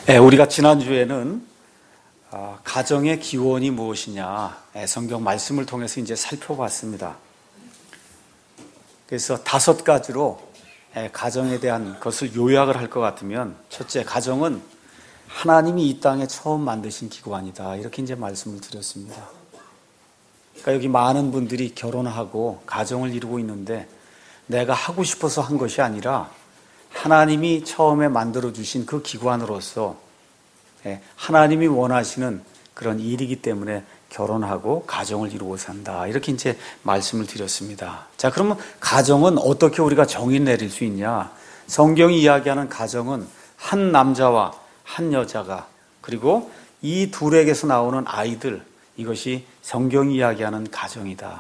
우리가 지난주에는 가정의 기원이 무엇이냐 성경 말씀을 통해서 이제 살펴봤습니다. 그래서 5가지로 가정에 대한 것을 요약을 할 것 같으면, 첫째, 가정은 하나님이 이 땅에 처음 만드신 기관이다, 이렇게 이제 말씀을 드렸습니다. 그러니까 여기 많은 분들이 결혼하고 가정을 이루고 있는데 내가 하고 싶어서 한 것이 아니라 하나님이 처음에 만들어주신 그 기관으로서 하나님이 원하시는 그런 일이기 때문에 결혼하고 가정을 이루고 산다, 이렇게 이제 말씀을 드렸습니다. 자, 그러면 가정은 어떻게 우리가 정의 내릴 수 있냐? 성경이 이야기하는 가정은 한 남자와 한 여자가, 그리고 이 둘에게서 나오는 아이들, 이것이 성경이 이야기하는 가정이다.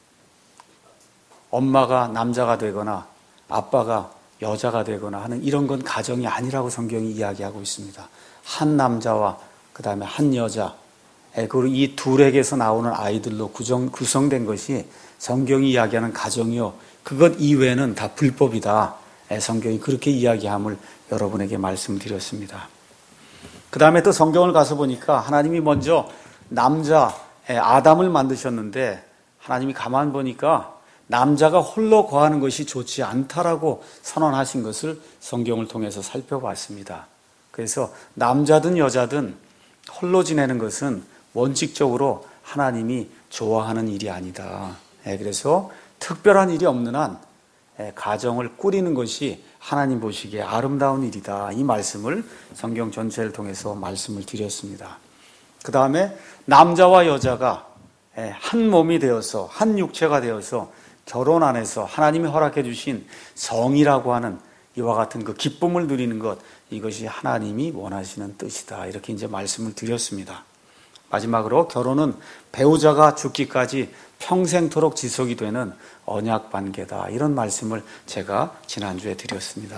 엄마가 남자가 되거나 아빠가 여자가 되거나 하는 이런 건 가정이 아니라고 성경이 이야기하고 있습니다. 한 남자와 그 다음에 한 여자, 그리고 이 둘에게서 나오는 아이들로 구성된 것이 성경이 이야기하는 가정이요, 그것 이외에는 다 불법이다, 성경이 그렇게 이야기함을 여러분에게 말씀드렸습니다. 그 다음에 또 성경을 가서 보니까 하나님이 먼저 남자 아담을 만드셨는데 하나님이 가만 보니까 남자가 홀로 거하는 것이 좋지 않다라고 선언하신 것을 성경을 통해서 살펴봤습니다. 그래서 남자든 여자든 홀로 지내는 것은 원칙적으로 하나님이 좋아하는 일이 아니다. 그래서 특별한 일이 없는 한 가정을 꾸리는 것이 하나님 보시기에 아름다운 일이다, 이 말씀을 성경 전체를 통해서 말씀을 드렸습니다. 그 다음에 남자와 여자가 한 몸이 되어서, 한 육체가 되어서 결혼 안에서 하나님이 허락해 주신 성이라고 하는 이와 같은 그 기쁨을 누리는 것, 이것이 하나님이 원하시는 뜻이다, 이렇게 이제 말씀을 드렸습니다. 마지막으로 결혼은 배우자가 죽기까지 평생토록 지속이 되는 언약 관계다, 이런 말씀을 제가 지난주에 드렸습니다.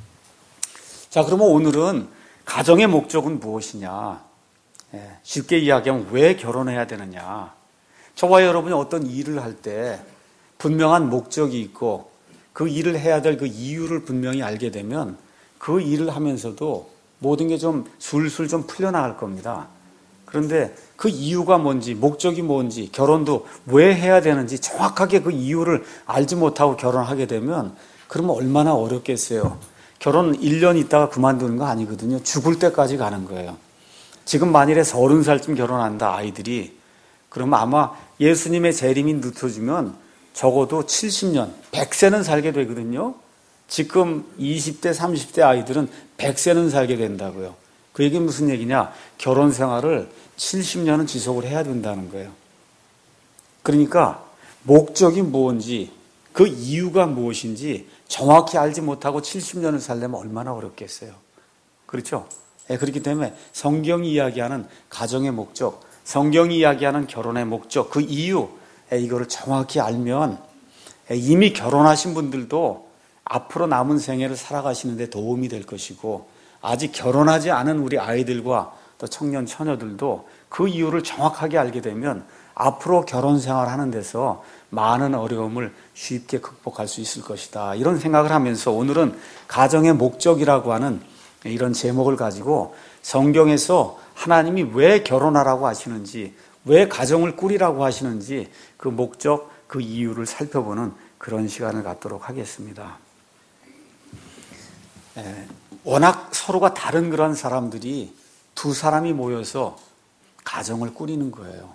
자, 그러면 오늘은 가정의 목적은 무엇이냐? 쉽게 이야기하면 왜 결혼해야 되느냐? 저와 여러분이 어떤 일을 할 때 분명한 목적이 있고 그 일을 해야 될 그 이유를 분명히 알게 되면 그 일을 하면서도 모든 게 좀 술술 좀 풀려나갈 겁니다. 그런데 그 이유가 뭔지, 목적이 뭔지, 결혼도 왜 해야 되는지 정확하게 그 이유를 알지 못하고 결혼하게 되면 그러면 얼마나 어렵겠어요. 결혼 1년 있다가 그만두는 거 아니거든요. 죽을 때까지 가는 거예요. 지금 만일에 30살쯤 결혼한다 아이들이, 그러면 아마 예수님의 재림이 늦어지면 적어도 70년, 100세는 살게 되거든요. 지금 20대, 30대 아이들은 100세는 살게 된다고요. 그 얘기는 무슨 얘기냐? 결혼 생활을 70년은 지속을 해야 된다는 거예요. 그러니까 목적이 뭔지, 그 이유가 무엇인지 정확히 알지 못하고 70년을 살려면 얼마나 어렵겠어요. 그렇죠? 그렇기 때문에 성경이 이야기하는 가정의 목적, 성경이 이야기하는 결혼의 목적, 그 이유, 이거를 정확히 알면 이미 결혼하신 분들도 앞으로 남은 생애를 살아가시는데 도움이 될 것이고, 아직 결혼하지 않은 우리 아이들과 또 청년 처녀들도 그 이유를 정확하게 알게 되면 앞으로 결혼 생활하는 데서 많은 어려움을 쉽게 극복할 수 있을 것이다, 이런 생각을 하면서 오늘은 가정의 목적이라고 하는 이런 제목을 가지고 성경에서 하나님이 왜 결혼하라고 하시는지, 왜 가정을 꾸리라고 하시는지 그 목적, 그 이유를 살펴보는 그런 시간을 갖도록 하겠습니다. 워낙 서로가 다른 그런 사람들이 두 사람이 모여서 가정을 꾸리는 거예요.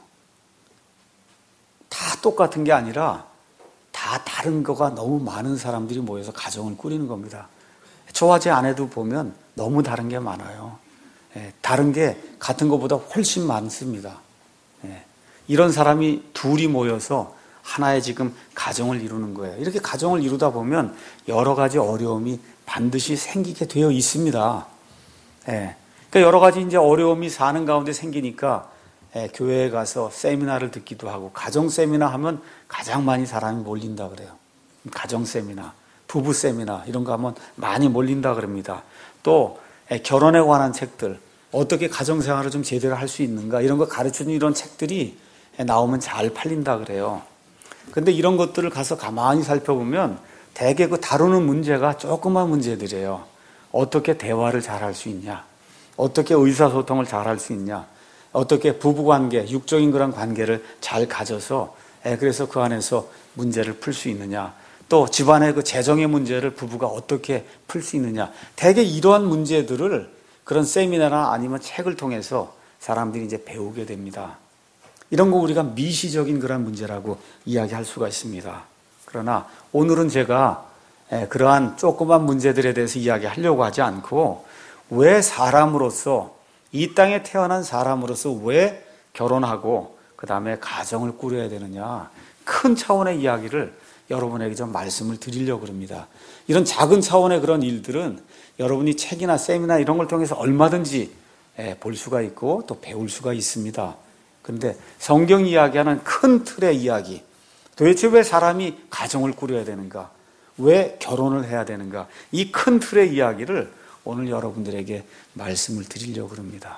다 똑같은 게 아니라 다 다른 거가 너무 많은 사람들이 모여서 가정을 꾸리는 겁니다. 저와 제 아내도 보면 너무 다른 게 많아요. 다른 게 같은 것보다 훨씬 많습니다. 이런 사람이 둘이 모여서 하나의 지금 가정을 이루는 거예요. 이렇게 가정을 이루다 보면 여러 가지 어려움이 반드시 생기게 되어 있습니다. 그러니까 여러 가지 이제 어려움이 사는 가운데 생기니까 교회에 가서 세미나를 듣기도 하고, 가정 세미나 하면 가장 많이 사람이 몰린다 그래요. 가정 세미나, 부부 세미나 이런 거 하면 많이 몰린다 그럽니다. 또 결혼에 관한 책들, 어떻게 가정 생활을 좀 제대로 할 수 있는가, 이런 거 가르쳐주는 이런 책들이 나오면 잘 팔린다 그래요. 그런데 이런 것들을 가서 가만히 살펴보면 대개 그 다루는 문제가 조그만 문제들이에요. 어떻게 대화를 잘 할 수 있냐, 어떻게 의사소통을 잘 할 수 있냐, 어떻게 부부관계, 육적인 그런 관계를 잘 가져서 그래서 그 안에서 문제를 풀 수 있느냐, 또 집안의 그 재정의 문제를 부부가 어떻게 풀 수 있느냐, 대개 이러한 문제들을 그런 세미나나 아니면 책을 통해서 사람들이 이제 배우게 됩니다. 이런 거 우리가 미시적인 그런 문제라고 이야기할 수가 있습니다. 그러나 오늘은 제가 그러한 조그만 문제들에 대해서 이야기하려고 하지 않고, 왜 사람으로서, 이 땅에 태어난 사람으로서 왜 결혼하고 그 다음에 가정을 꾸려야 되느냐, 큰 차원의 이야기를 여러분에게 좀 말씀을 드리려고 합니다. 이런 작은 차원의 그런 일들은 여러분이 책이나 세미나 이런 걸 통해서 얼마든지 볼 수가 있고 또 배울 수가 있습니다. 그런데 성경이 이야기하는 큰 틀의 이야기, 도대체 왜 사람이 가정을 꾸려야 되는가, 왜 결혼을 해야 되는가, 이 큰 틀의 이야기를 오늘 여러분들에게 말씀을 드리려고 합니다.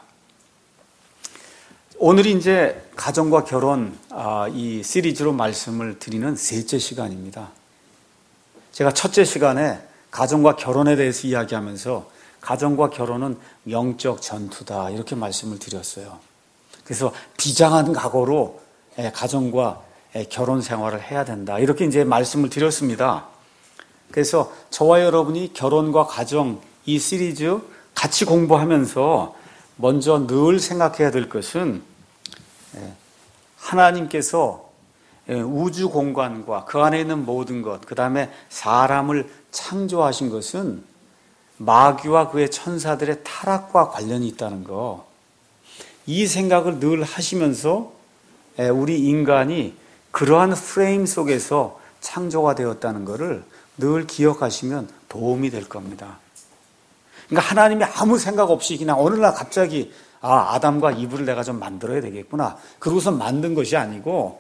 오늘이 이제 가정과 결혼 이 시리즈로 말씀을 드리는 셋째 시간입니다. 제가 첫째 시간에 가정과 결혼에 대해서 이야기하면서 가정과 결혼은 영적 전투다 이렇게 말씀을 드렸어요. 그래서 비장한 각오로 가정과 결혼 생활을 해야 된다 이렇게 이제 말씀을 드렸습니다. 그래서 저와 여러분이 결혼과 가정 이 시리즈 같이 공부하면서 먼저 늘 생각해야 될 것은, 하나님께서 우주 공간과 그 안에 있는 모든 것, 그 다음에 사람을 창조하신 것은 마귀와 그의 천사들의 타락과 관련이 있다는 거, 이 생각을 늘 하시면서 우리 인간이 그러한 프레임 속에서 창조가 되었다는 것을 늘 기억하시면 도움이 될 겁니다. 그러니까 하나님이 아무 생각 없이 그냥 어느 날 갑자기 아담과 이브를 내가 좀 만들어야 되겠구나, 그러고서 만든 것이 아니고,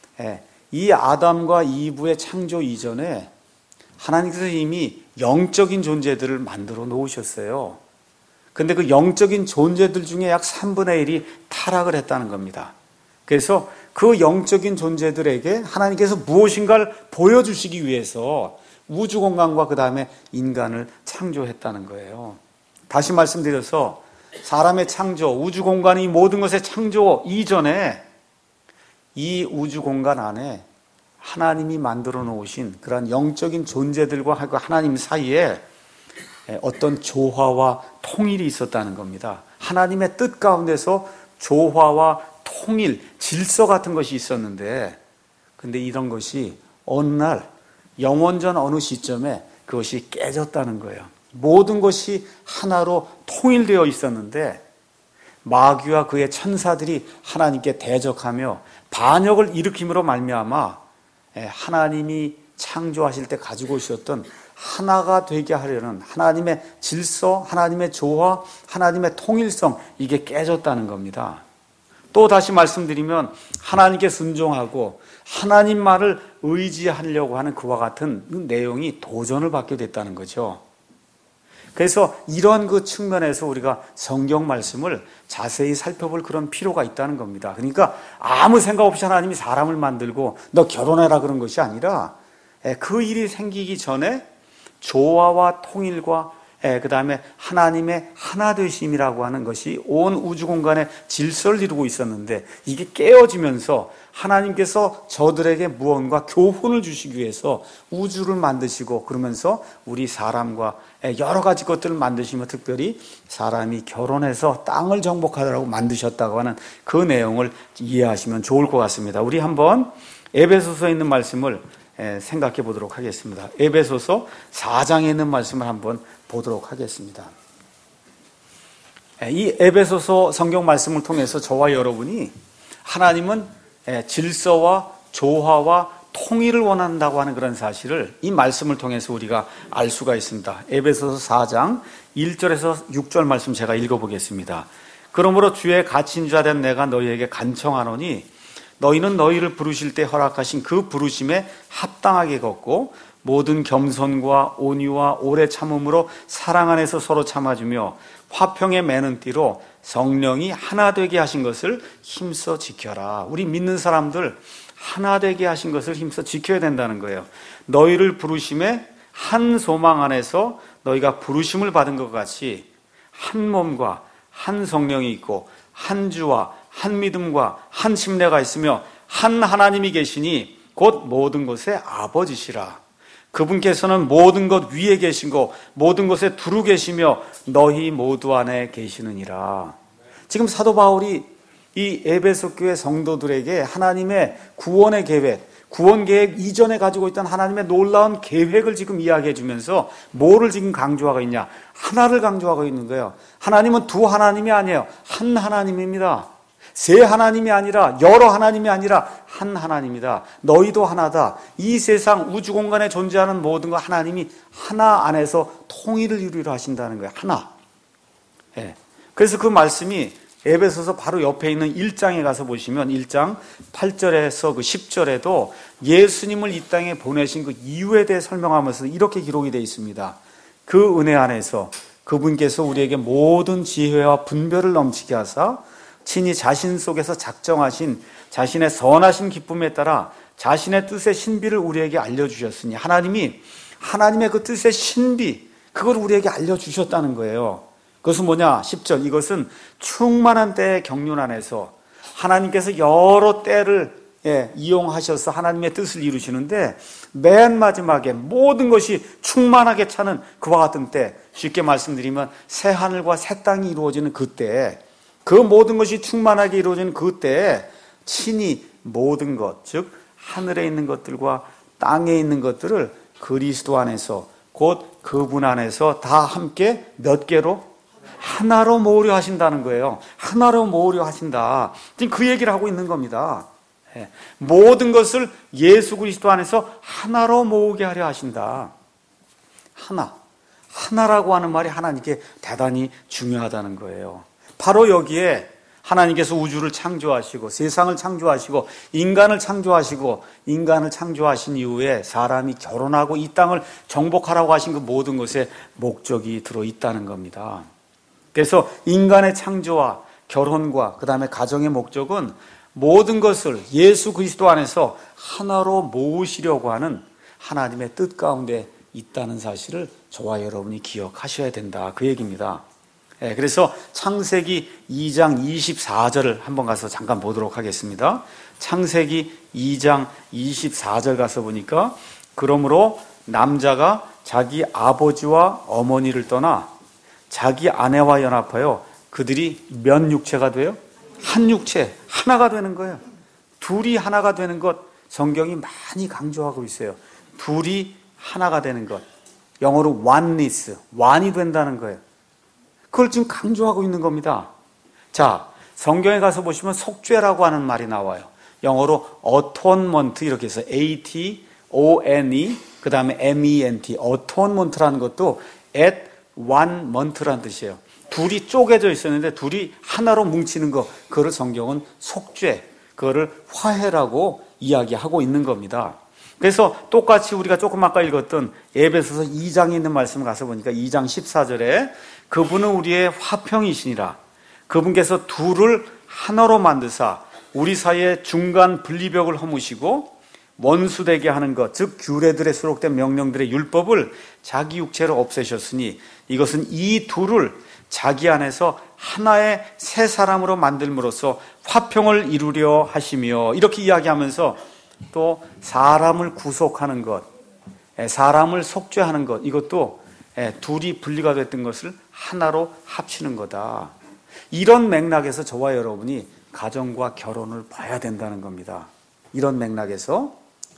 이 아담과 이브의 창조 이전에 하나님께서 이미 영적인 존재들을 만들어 놓으셨어요. 근데 그 영적인 존재들 중에 약 3분의 1이 타락을 했다는 겁니다. 그래서 그 영적인 존재들에게 하나님께서 무엇인가를 보여주시기 위해서 우주 공간과 그 다음에 인간을 창조했다는 거예요. 다시 말씀드려서 사람의 창조, 우주 공간이 모든 것의 창조 이전에 이 우주 공간 안에 하나님이 만들어 놓으신 그런 영적인 존재들과 하나님 사이에 어떤 조화와 통일이 있었다는 겁니다. 하나님의 뜻 가운데서 조화와 통일, 질서 같은 것이 있었는데, 근데 이런 것이 어느 날 영원전 어느 시점에 그것이 깨졌다는 거예요. 모든 것이 하나로 통일되어 있었는데 마귀와 그의 천사들이 하나님께 대적하며 반역을 일으킴으로 말미암아 하나님이 창조하실 때 가지고 있었던 하나가 되게 하려는 하나님의 질서, 하나님의 조화, 하나님의 통일성, 이게 깨졌다는 겁니다. 또 다시 말씀드리면 하나님께 순종하고 하나님 말을 의지하려고 하는 그와 같은 내용이 도전을 받게 됐다는 거죠. 그래서 이런 그 측면에서 우리가 성경 말씀을 자세히 살펴볼 그런 필요가 있다는 겁니다. 그러니까 아무 생각 없이 하나님이 사람을 만들고 너 결혼해라 그런 것이 아니라 그 일이 생기기 전에 조화와 통일과 그 다음에 하나님의 하나 되심이라고 하는 것이 온 우주 공간의 질서를 이루고 있었는데, 이게 깨어지면서 하나님께서 저들에게 무언가 교훈을 주시기 위해서 우주를 만드시고, 그러면서 우리 사람과 여러 가지 것들을 만드시며 특별히 사람이 결혼해서 땅을 정복하라고 만드셨다고 하는 그 내용을 이해하시면 좋을 것 같습니다. 우리 한번 에베소서에 있는 말씀을 생각해 보도록 하겠습니다. 에베소서 4장에 있는 말씀을 한번 보도록 하겠습니다. 이 에베소서 성경 말씀을 통해서 저와 여러분이 하나님은 질서와 조화와 통일을 원한다고 하는 그런 사실을 이 말씀을 통해서 우리가 알 수가 있습니다. 에베소서 4장 1절에서 6절 말씀 제가 읽어보겠습니다. 그러므로 주의 갇힌 자 된 내가 너희에게 간청하노니 너희는 너희를 부르실 때 허락하신 그 부르심에 합당하게 걷고 모든 겸손과 온유와 오래 참음으로 사랑 안에서 서로 참아주며 화평에 매는 띠로 성령이 하나 되게 하신 것을 힘써 지켜라. 우리 믿는 사람들 하나 되게 하신 것을 힘써 지켜야 된다는 거예요. 너희를 부르심에 한 소망 안에서 너희가 부르심을 받은 것 같이 한 몸과 한 성령이 있고 한 주와 한 믿음과 한 침례가 있으며 한 하나님이 계시니 곧 모든 것의 아버지시라. 그분께서는 모든 것 위에 계시고 모든 것에 두루 계시며 너희 모두 안에 계시느니라. 지금 사도 바울이 이 에베소 교회 성도들에게 하나님의 구원의 계획, 구원 계획 이전에 가지고 있던 하나님의 놀라운 계획을 지금 이야기해 주면서 뭐를 지금 강조하고 있냐? 하나를 강조하고 있는 거예요. 하나님은 두 하나님이 아니에요. 한 하나님입니다. 세 하나님이 아니라, 여러 하나님이 아니라 한 하나님이다. 너희도 하나다. 이 세상 우주 공간에 존재하는 모든 것 하나님이 하나 안에서 통일을 이루려 하신다는 거예요. 하나. 예. 그래서 그 말씀이 에베소서 바로 옆에 있는 1장에 가서 보시면 1장 8절에서 그 10절에도 예수님을 이 땅에 보내신 그 이유에 대해 설명하면서 이렇게 기록이 되어 있습니다. 그 은혜 안에서 그분께서 우리에게 모든 지혜와 분별을 넘치게 하사 친히 자신 속에서 작정하신 자신의 선하신 기쁨에 따라 자신의 뜻의 신비를 우리에게 알려주셨으니 하나님이 하나님의 그 뜻의 신비 그걸 우리에게 알려주셨다는 거예요. 그것은 뭐냐? 10절 이것은 충만한 때의 경륜 안에서 하나님께서 여러 때를 이용하셔서 하나님의 뜻을 이루시는데 맨 마지막에 모든 것이 충만하게 차는 그와 같은 때, 쉽게 말씀드리면 새 하늘과 새 땅이 이루어지는 그때, 그 모든 것이 충만하게 이루어지는 그때 친히 모든 것, 즉 하늘에 있는 것들과 땅에 있는 것들을 그리스도 안에서 곧 그분 안에서 다 함께 몇 개로? 하나로 모으려 하신다는 거예요. 하나로 모으려 하신다. 지금 그 얘기를 하고 있는 겁니다. 모든 것을 예수 그리스도 안에서 하나로 모으게 하려 하신다. 하나라고 하는 말이 하나님께 대단히 중요하다는 거예요. 바로 여기에 하나님께서 우주를 창조하시고 세상을 창조하시고 인간을 창조하신 이후에 사람이 결혼하고 이 땅을 정복하라고 하신 그 모든 것에 목적이 들어있다는 겁니다. 그래서 인간의 창조와 결혼과 그 다음에 가정의 목적은 모든 것을 예수 그리스도 안에서 하나로 모으시려고 하는 하나님의 뜻 가운데 있다는 사실을 저와 여러분이 기억하셔야 된다. 그 얘기입니다. 그래서 창세기 2장 24절을 한번 가서 잠깐 보도록 하겠습니다. 창세기 2장 24절 가서 보니까 그러므로 남자가 자기 아버지와 어머니를 떠나 자기 아내와 연합하여 그들이 몇 육체가 돼요? 한 육체, 하나가 되는 거예요. 둘이 하나가 되는 것 성경이 많이 강조하고 있어요. 둘이 하나가 되는 것. 영어로 oneness, one이 된다는 거예요. 그걸 지금 강조하고 있는 겁니다. 자, 성경에 가서 보시면 속죄라고 하는 말이 나와요. 영어로 atonement 이렇게 해서 A-T-O-N-E 그 다음에 M-E-N-T atonement라는 것도 at one month라는 뜻이에요. 둘이 쪼개져 있었는데 둘이 하나로 뭉치는 거, 그거를 성경은 속죄, 그거를 화해라고 이야기하고 있는 겁니다. 그래서 똑같이 우리가 조금 아까 읽었던 에베소서 2장에 있는 말씀을 가서 보니까 2장 14절에 그분은 우리의 화평이시니라. 그분께서 둘을 하나로 만드사 우리 사이에 중간 분리벽을 허무시고 원수되게 하는 것, 즉 규례들에 수록된 명령들의 율법을 자기 육체로 없애셨으니 이것은 이 둘을 자기 안에서 하나의 새 사람으로 만들므로써 화평을 이루려 하시며, 이렇게 이야기하면서 또 사람을 구속하는 것, 사람을 속죄하는 것, 이것도 둘이 분리가 됐던 것을 하나로 합치는 거다. 이런 맥락에서 저와 여러분이 가정과 결혼을 봐야 된다는 겁니다. 이런 맥락에서,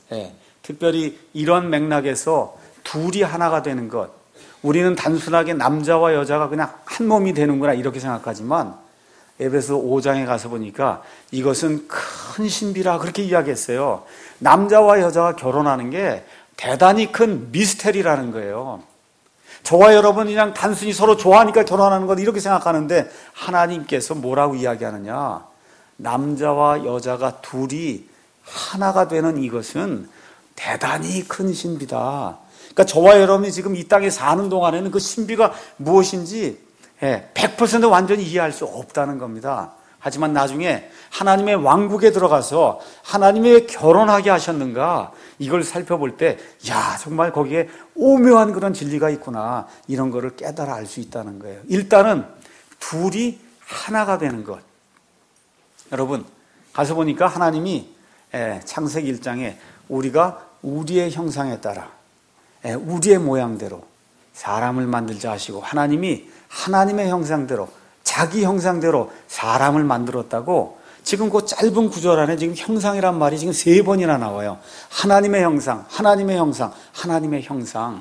특별히 이런 맥락에서 둘이 하나가 되는 것, 우리는 단순하게 남자와 여자가 그냥 한 몸이 되는구나 이렇게 생각하지만 에베소 5장에 가서 보니까 이것은 큰 신비라 그렇게 이야기했어요. 남자와 여자가 결혼하는 게 대단히 큰 미스테리라는 거예요. 저와 여러분 그냥 단순히 서로 좋아하니까 결혼하는 것 이렇게 생각하는데 하나님께서 뭐라고 이야기하느냐, 남자와 여자가 둘이 하나가 되는 이것은 대단히 큰 신비다. 그러니까 저와 여러분이 지금 이 땅에 사는 동안에는 그 신비가 무엇인지 100% 완전히 이해할 수 없다는 겁니다. 하지만 나중에 하나님의 왕국에 들어가서 하나님이 왜 결혼하게 하셨는가 이걸 살펴볼 때, 야, 정말 거기에 오묘한 그런 진리가 있구나, 이런 거를 깨달아 알 수 있다는 거예요. 일단은 둘이 하나가 되는 것. 여러분, 가서 보니까 하나님이 창세기 1장에 우리가 우리의 형상에 따라 우리의 모양대로 사람을 만들자 하시고, 하나님이 하나님의 형상대로, 자기 형상대로 사람을 만들었다고 지금 그 짧은 구절 안에 지금 형상이란 말이 지금 3번이나 나와요. 하나님의 형상, 하나님의 형상, 하나님의 형상.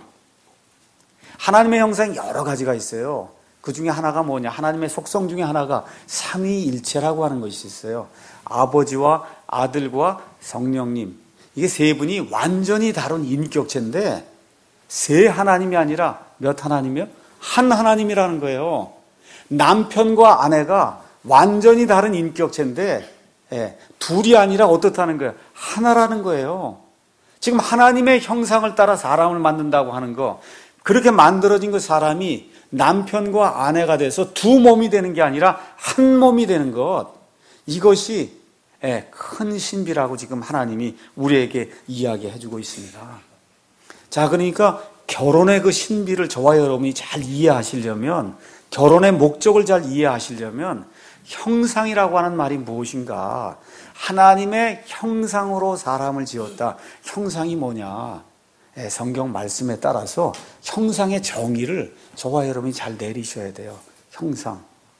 하나님의 형상이 여러 가지가 있어요. 그 중에 하나가 뭐냐? 하나님의 속성 중에 하나가 삼위일체라고 하는 것이 있어요. 아버지와 아들과 성령님. 이게 3분이 완전히 다른 인격체인데, 세 하나님이 아니라 몇 하나님이요? 한 하나님이라는 거예요. 남편과 아내가 완전히 다른 인격체인데 둘이 아니라 어떻다는 거예요? 하나라는 거예요. 지금 하나님의 형상을 따라 사람을 만든다고 하는 거, 그렇게 만들어진 그 사람이 남편과 아내가 돼서 두 몸이 되는 게 아니라 한 몸이 되는 것, 이것이 큰 신비라고 지금 하나님이 우리에게 이야기해 주고 있습니다. 자, 그러니까 결혼의 그 신비를 저와 여러분이 잘 이해하시려면, 결혼의 목적을 잘 이해하시려면 형상이라고 하는 말이 무엇인가? 하나님의 형상으로 사람을 지었다. 형상이 뭐냐? 성경 말씀에 따라서 형상의 정의를 저와 여러분이 잘 내리셔야 돼요. 형상.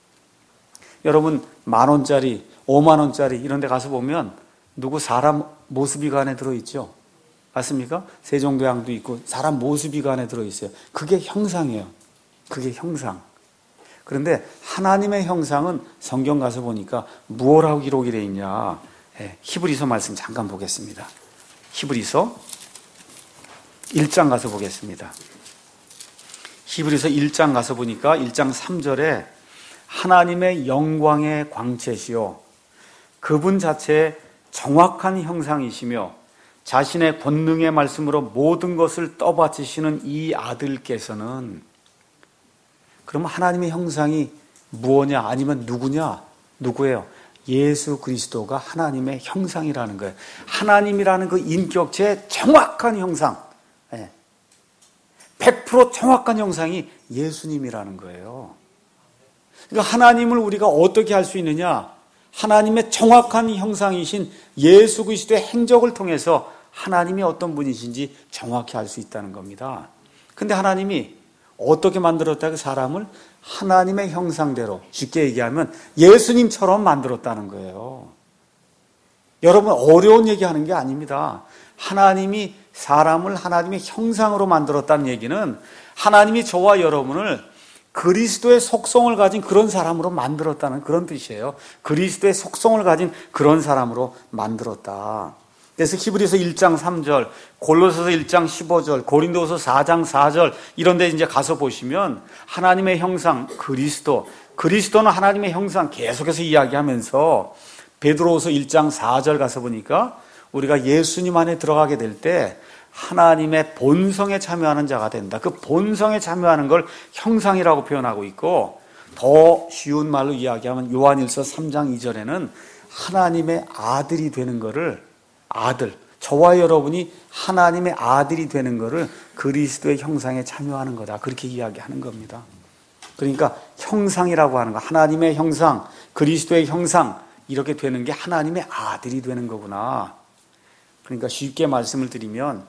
여러분, 10,000원짜리, 50,000원짜리 이런 데 가서 보면 누구 사람 모습이 그 안에 들어있죠? 맞습니까? 세종대왕도 있고 사람 모습이 그 안에 들어있어요. 그게 형상이에요. 그게 형상. 그런데 하나님의 형상은 성경 가서 보니까 무엇라고 기록이 되어 있냐? 히브리서 말씀 잠깐 보겠습니다. 히브리서 1장 가서 보겠습니다. 히브리서 1장 가서 보니까 1장 3절에 하나님의 영광의 광채시요 그분 자체의 정확한 형상이시며 자신의 권능의 말씀으로 모든 것을 떠받치시는 이 아들께서는, 그러면 하나님의 형상이 무엇냐? 아니면 누구냐? 누구예요? 예수 그리스도가 하나님의 형상이라는 거예요. 하나님이라는 그 인격체의 정확한 형상, 100% 정확한 형상이 예수님이라는 거예요. 그러니까 하나님을 우리가 어떻게 할 수 있느냐? 하나님의 정확한 형상이신 예수 그리스도의 행적을 통해서 하나님이 어떤 분이신지 정확히 알 수 있다는 겁니다. 근데 하나님이 어떻게 만들었다? 그 사람을 하나님의 형상대로, 쉽게 얘기하면 예수님처럼 만들었다는 거예요. 여러분, 어려운 얘기하는 게 아닙니다. 하나님이 사람을 하나님의 형상으로 만들었다는 얘기는 하나님이 저와 여러분을 그리스도의 속성을 가진 그런 사람으로 만들었다는 그런 뜻이에요. 그리스도의 속성을 가진 그런 사람으로 만들었다. 그래서 히브리서 1장 3절, 골로새서 1장 15절, 고린도서 4장 4절 이런 데 이제 가서 보시면 하나님의 형상 그리스도는 하나님의 형상 계속해서 이야기하면서 베드로후서 1장 4절 가서 보니까 우리가 예수님 안에 들어가게 될 때 하나님의 본성에 참여하는 자가 된다. 그 본성에 참여하는 걸 형상이라고 표현하고 있고, 더 쉬운 말로 이야기하면 요한일서 3장 2절에는 하나님의 아들이 되는 거를, 저와 여러분이 하나님의 아들이 되는 거를 그리스도의 형상에 참여하는 거다. 그렇게 이야기하는 겁니다. 그러니까 형상이라고 하는 거, 하나님의 형상, 그리스도의 형상, 이렇게 되는 게 하나님의 아들이 되는 거구나. 그러니까 쉽게 말씀을 드리면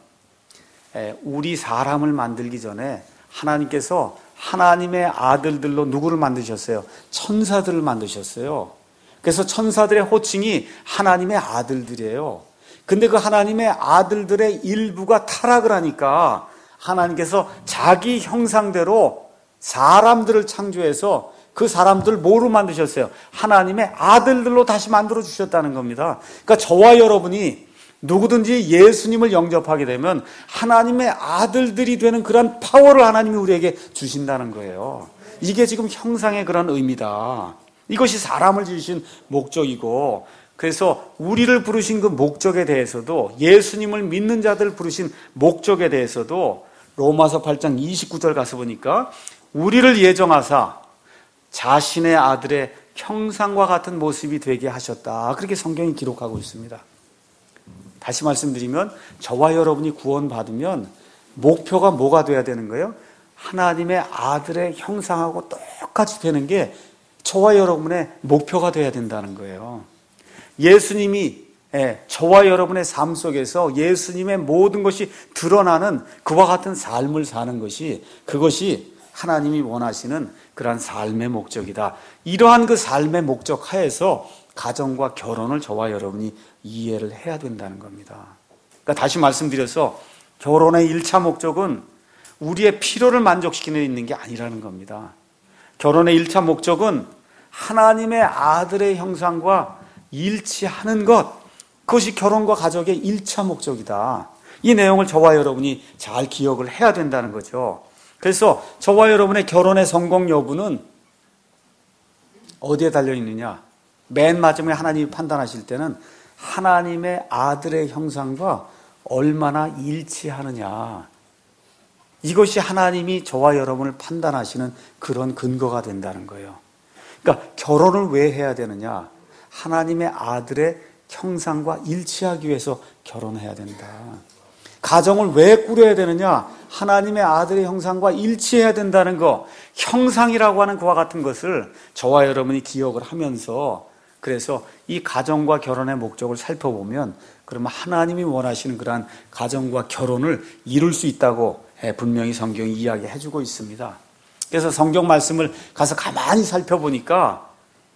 우리 사람을 만들기 전에 하나님께서 하나님의 아들들로 누구를 만드셨어요? 천사들을 만드셨어요. 그래서 천사들의 호칭이 하나님의 아들들이에요. 근데 그 하나님의 아들들의 일부가 타락을 하니까 하나님께서 자기 형상대로 사람들을 창조해서 그 사람들 뭐로 만드셨어요? 하나님의 아들들로 다시 만들어 주셨다는 겁니다. 그러니까 저와 여러분이 누구든지 예수님을 영접하게 되면 하나님의 아들들이 되는 그런 파워를 하나님이 우리에게 주신다는 거예요. 이게 지금 형상의 그런 의미다. 이것이 사람을 지으신 목적이고, 그래서 우리를 부르신 그 목적에 대해서도, 예수님을 믿는 자들을 부르신 목적에 대해서도 로마서 8장 29절 가서 보니까 우리를 예정하사 자신의 아들의 형상과 같은 모습이 되게 하셨다. 그렇게 성경이 기록하고 있습니다. 다시 말씀드리면 저와 여러분이 구원받으면 목표가 뭐가 돼야 되는 거예요? 하나님의 아들의 형상하고 똑같이 되는 게 저와 여러분의 목표가 되어야 된다는 거예요. 예수님이 저와 여러분의 삶 속에서 예수님의 모든 것이 드러나는 그와 같은 삶을 사는 것이, 그것이 하나님이 원하시는 그러한 삶의 목적이다. 이러한 그 삶의 목적 하에서 가정과 결혼을 저와 여러분이 이해를 해야 된다는 겁니다. 그러니까 다시 말씀드려서 결혼의 1차 목적은 우리의 필요를 만족시키는 데 있는 게 아니라는 겁니다. 결혼의 1차 목적은 하나님의 아들의 형상과 일치하는 것, 그것이 결혼과 가정의 1차 목적이다. 이 내용을 저와 여러분이 잘 기억을 해야 된다는 거죠. 그래서 저와 여러분의 결혼의 성공 여부는 어디에 달려있느냐? 맨 마지막에 하나님이 판단하실 때는 하나님의 아들의 형상과 얼마나 일치하느냐, 이것이 하나님이 저와 여러분을 판단하시는 그런 근거가 된다는 거예요. 그러니까 결혼을 왜 해야 되느냐? 하나님의 아들의 형상과 일치하기 위해서 결혼해야 된다. 가정을 왜 꾸려야 되느냐? 하나님의 아들의 형상과 일치해야 된다는 거, 형상이라고 하는 그와 같은 것을 저와 여러분이 기억을 하면서, 그래서 이 가정과 결혼의 목적을 살펴보면 그러면 하나님이 원하시는 그러한 가정과 결혼을 이룰 수 있다고 분명히 성경이 이야기해 주고 있습니다. 그래서 성경 말씀을 가서 가만히 살펴보니까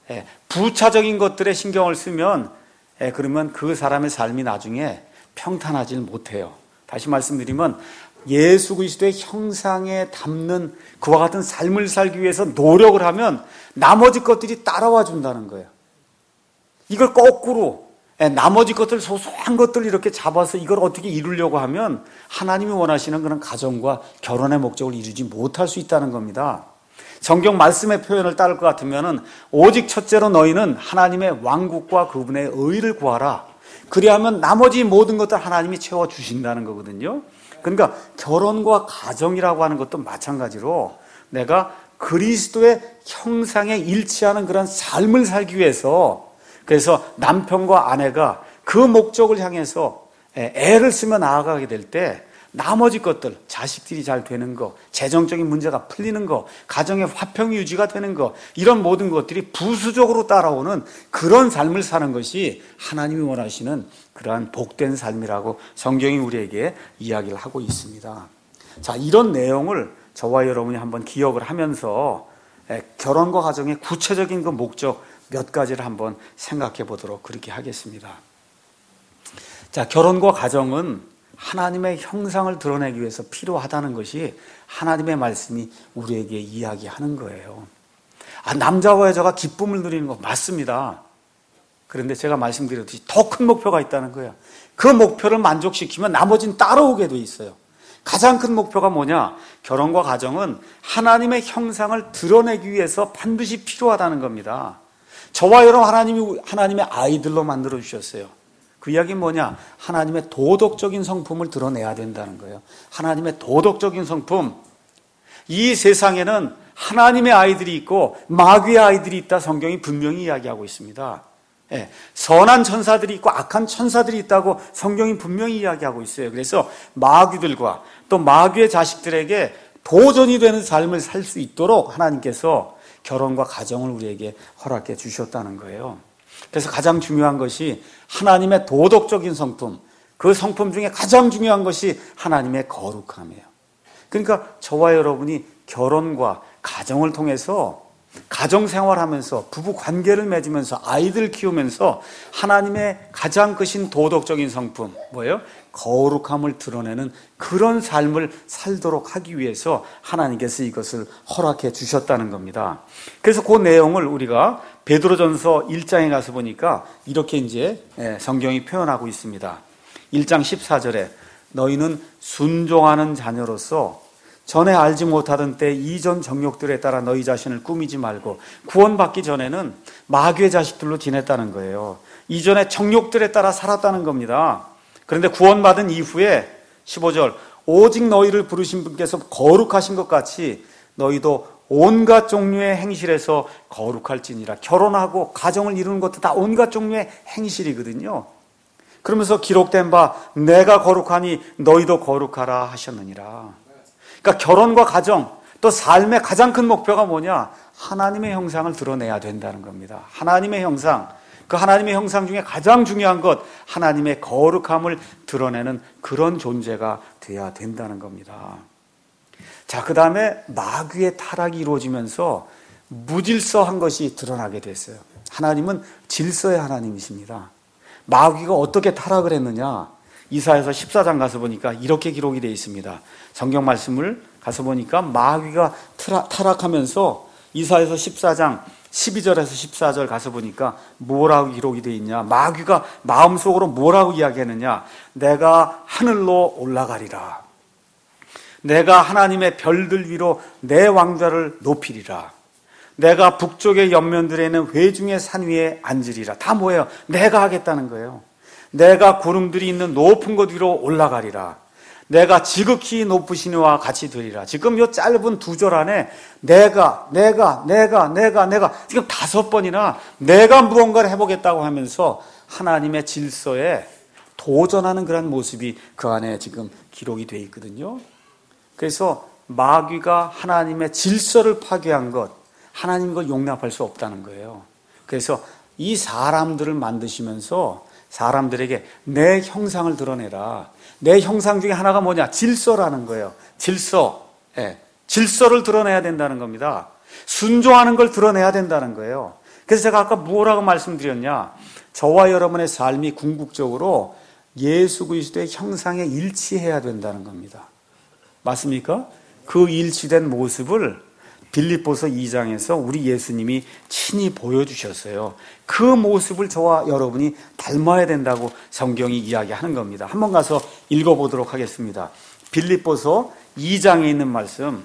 부차적인 것들에 신경을 쓰면 그러면 그 사람의 삶이 나중에 평탄하지 못해요. 다시 말씀드리면 예수 그리스도의 형상에 담는 그와 같은 삶을 살기 위해서 노력을 하면 나머지 것들이 따라와 준다는 거예요. 이걸 거꾸로 나머지 것들, 소소한 것들 이렇게 잡아서 이걸 어떻게 이루려고 하면 하나님이 원하시는 그런 가정과 결혼의 목적을 이루지 못할 수 있다는 겁니다. 성경 말씀의 표현을 따를 것 같으면 오직 첫째로 너희는 하나님의 왕국과 그분의 의를 구하라. 그리하면 나머지 모든 것들 하나님이 채워주신다는 거거든요. 그러니까 결혼과 가정이라고 하는 것도 마찬가지로 내가 그리스도의 형상에 일치하는 그런 삶을 살기 위해서, 그래서 남편과 아내가 그 목적을 향해서 애를 쓰며 나아가게 될 때 나머지 것들, 자식들이 잘 되는 거, 재정적인 문제가 풀리는 거, 가정의 화평이 유지가 되는 거, 이런 모든 것들이 부수적으로 따라오는 그런 삶을 사는 것이 하나님이 원하시는 그러한 복된 삶이라고 성경이 우리에게 이야기를 하고 있습니다. 자, 이런 내용을 저와 여러분이 한번 기억을 하면서 결혼과 가정의 구체적인 그 목적 몇 가지를 한번 생각해 보도록 그렇게 하겠습니다. 자, 결혼과 가정은 하나님의 형상을 드러내기 위해서 필요하다는 것이 하나님의 말씀이 우리에게 이야기하는 거예요. 남자와 여자가 기쁨을 누리는 거 맞습니다. 그런데 제가 말씀드렸듯이 더 큰 목표가 있다는 거예요. 그 목표를 만족시키면 나머지는 따라오게 돼 있어요. 가장 큰 목표가 뭐냐? 결혼과 가정은 하나님의 형상을 드러내기 위해서 반드시 필요하다는 겁니다. 저와 여러분 하나님의 아이들로 만들어 주셨어요. 그 이야기는 뭐냐? 하나님의 도덕적인 성품을 드러내야 된다는 거예요. 하나님의 도덕적인 성품. 이 세상에는 하나님의 아이들이 있고 마귀의 아이들이 있다, 성경이 분명히 이야기하고 있습니다. 선한 천사들이 있고 악한 천사들이 있다고 성경이 분명히 이야기하고 있어요. 그래서 마귀들과 또 마귀의 자식들에게 도전이 되는 삶을 살 수 있도록 하나님께서 결혼과 가정을 우리에게 허락해 주셨다는 거예요. 그래서 가장 중요한 것이 하나님의 도덕적인 성품, 그 성품 중에 가장 중요한 것이 하나님의 거룩함이에요. 그러니까 저와 여러분이 결혼과 가정을 통해서 가정생활하면서 부부 관계를 맺으면서 아이들 키우면서 하나님의 가장 크신 도덕적인 성품, 뭐예요? 거룩함을 드러내는 그런 삶을 살도록 하기 위해서 하나님께서 이것을 허락해 주셨다는 겁니다. 그래서 그 내용을 우리가 베드로전서 1장에 가서 보니까 이렇게 이제 성경이 표현하고 있습니다. 1장 14절에 너희는 순종하는 자녀로서 전에 알지 못하던 때 이전 정욕들에 따라 너희 자신을 꾸미지 말고, 구원받기 전에는 마귀의 자식들로 지냈다는 거예요. 이전에 정욕들에 따라 살았다는 겁니다. 그런데 구원받은 이후에 15절 오직 너희를 부르신 분께서 거룩하신 것 같이 너희도 온갖 종류의 행실에서 거룩할지니라. 결혼하고 가정을 이루는 것도 다 온갖 종류의 행실이거든요. 그러면서 기록된 바 내가 거룩하니 너희도 거룩하라 하셨느니라. 그러니까 결혼과 가정, 또 삶의 가장 큰 목표가 뭐냐? 하나님의 형상을 드러내야 된다는 겁니다. 하나님의 형상, 그 하나님의 형상 중에 가장 중요한 것, 하나님의 거룩함을 드러내는 그런 존재가 돼야 된다는 겁니다. 자, 그 다음에 마귀의 타락이 이루어지면서 무질서한 것이 드러나게 됐어요. 하나님은 질서의 하나님이십니다. 마귀가 어떻게 타락을 했느냐? 이사야서 14장 가서 보니까 이렇게 기록이 되어 있습니다. 성경 말씀을 가서 보니까 마귀가 타락하면서 이사야서 14장 12절에서 14절 가서 보니까 뭐라고 기록이 되어 있냐? 마귀가 마음속으로 뭐라고 이야기했느냐? 내가 하늘로 올라가리라. 내가 하나님의 별들 위로 내 왕좌를 높이리라. 내가 북쪽의 옆면들에 있는 회중의 산 위에 앉으리라. 다 뭐예요? 내가 하겠다는 거예요. 내가 구름들이 있는 높은 곳 위로 올라가리라. 내가 지극히 높으신 이와 같이 되리라. 지금 이 짧은 두 절 안에 내가 지금 5번이나 내가 무언가를 해보겠다고 하면서 하나님의 질서에 도전하는 그런 모습이 그 안에 지금 기록이 되어 있거든요. 그래서 마귀가 하나님의 질서를 파괴한 것, 하나님 그걸 용납할 수 없다는 거예요. 그래서 이 사람들을 만드시면서 사람들에게 내 형상을 드러내라. 내 형상 중에 하나가 뭐냐? 질서라는 거예요. 질서. 질서를 드러내야 된다는 겁니다. 순종하는 걸 드러내야 된다는 거예요. 그래서 제가 아까 뭐라고 말씀드렸냐? 저와 여러분의 삶이 궁극적으로 예수 그리스도의 형상에 일치해야 된다는 겁니다. 맞습니까? 그 일치된 모습을 빌립보서 2장에서 우리 예수님이 친히 보여주셨어요. 그 모습을 저와 여러분이 닮아야 된다고 성경이 이야기하는 겁니다. 한번 가서 읽어보도록 하겠습니다. 빌립보서 2장에 있는 말씀.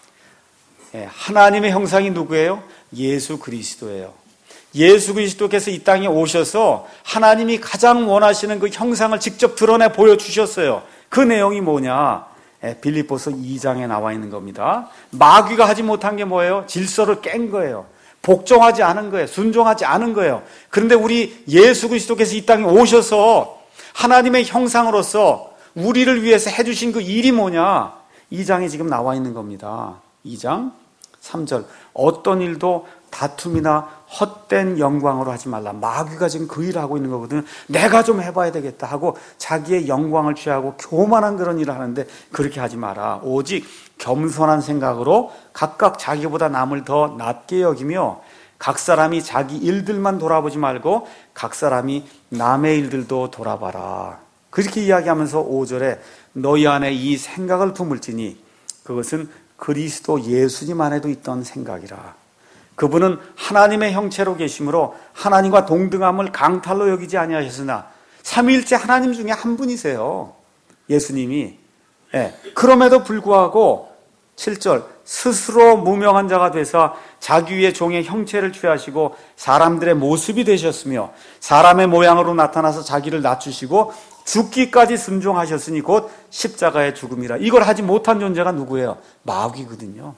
하나님의 형상이 누구예요? 예수 그리스도예요. 예수 그리스도께서 이 땅에 오셔서 하나님이 가장 원하시는 그 형상을 직접 드러내 보여주셨어요. 그 내용이 뭐냐? 빌립보서 2장에 나와 있는 겁니다. 마귀가 하지 못한 게 뭐예요? 질서를 깬 거예요. 복종하지 않은 거예요. 순종하지 않은 거예요. 그런데 우리 예수 그리스도께서 이 땅에 오셔서 하나님의 형상으로서 우리를 위해서 해주신 그 일이 뭐냐? 2장에 지금 나와 있는 겁니다. 2장 3절. 어떤 일도 다툼이나 헛된 영광으로 하지 말라. 마귀가 지금 그 일을 하고 있는 거거든요. 내가 좀 해봐야 되겠다 하고 자기의 영광을 취하고 교만한 그런 일을 하는데 그렇게 하지 마라. 오직 겸손한 생각으로 각각 자기보다 남을 더 낮게 여기며 각 사람이 자기 일들만 돌아보지 말고 각 사람이 남의 일들도 돌아봐라. 그렇게 이야기하면서 5절에 너희 안에 이 생각을 품을지니 그것은 그리스도 예수님 안에도 있던 생각이라. 그분은 하나님의 형체로 계심으로 하나님과 동등함을 강탈로 여기지 아니하셨으나 삼위일체 하나님 중에 한 분이세요. 예수님이. 그럼에도 불구하고 7절 스스로 무명한 자가 되사 자기 위에 종의 형체를 취하시고 사람들의 모습이 되셨으며 사람의 모양으로 나타나서 자기를 낮추시고 죽기까지 순종하셨으니 곧 십자가의 죽음이라. 이걸 하지 못한 존재가 누구예요? 마귀거든요.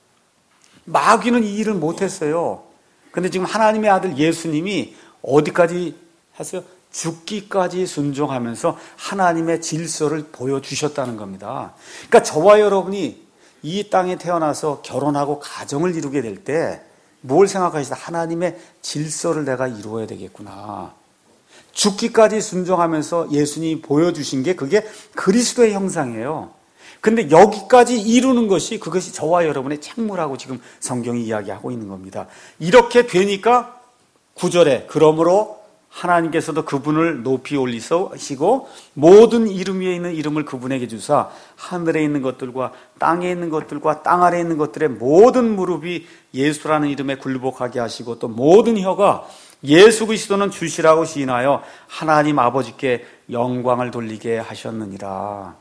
마귀는 이 일을 못했어요. 근데 지금 하나님의 아들 예수님이 어디까지 했어요? 죽기까지 순종하면서 하나님의 질서를 보여주셨다는 겁니다. 그러니까 저와 여러분이 이 땅에 태어나서 결혼하고 가정을 이루게 될 때 뭘 생각하시다? 하나님의 질서를 내가 이루어야 되겠구나. 죽기까지 순종하면서 예수님이 보여주신 게 그게 그리스도의 형상이에요. 근데 여기까지 이루는 것이 그것이 저와 여러분의 책무라고 지금 성경이 이야기하고 있는 겁니다. 이렇게 되니까 9절에 그러므로 하나님께서도 그분을 높이 올리시고 모든 이름 위에 있는 이름을 그분에게 주사 하늘에 있는 것들과 땅에 있는 것들과 땅 아래에 있는 것들의 모든 무릎이 예수라는 이름에 굴복하게 하시고 또 모든 혀가 예수 그리스도는 주시라고 시인하여 하나님 아버지께 영광을 돌리게 하셨느니라.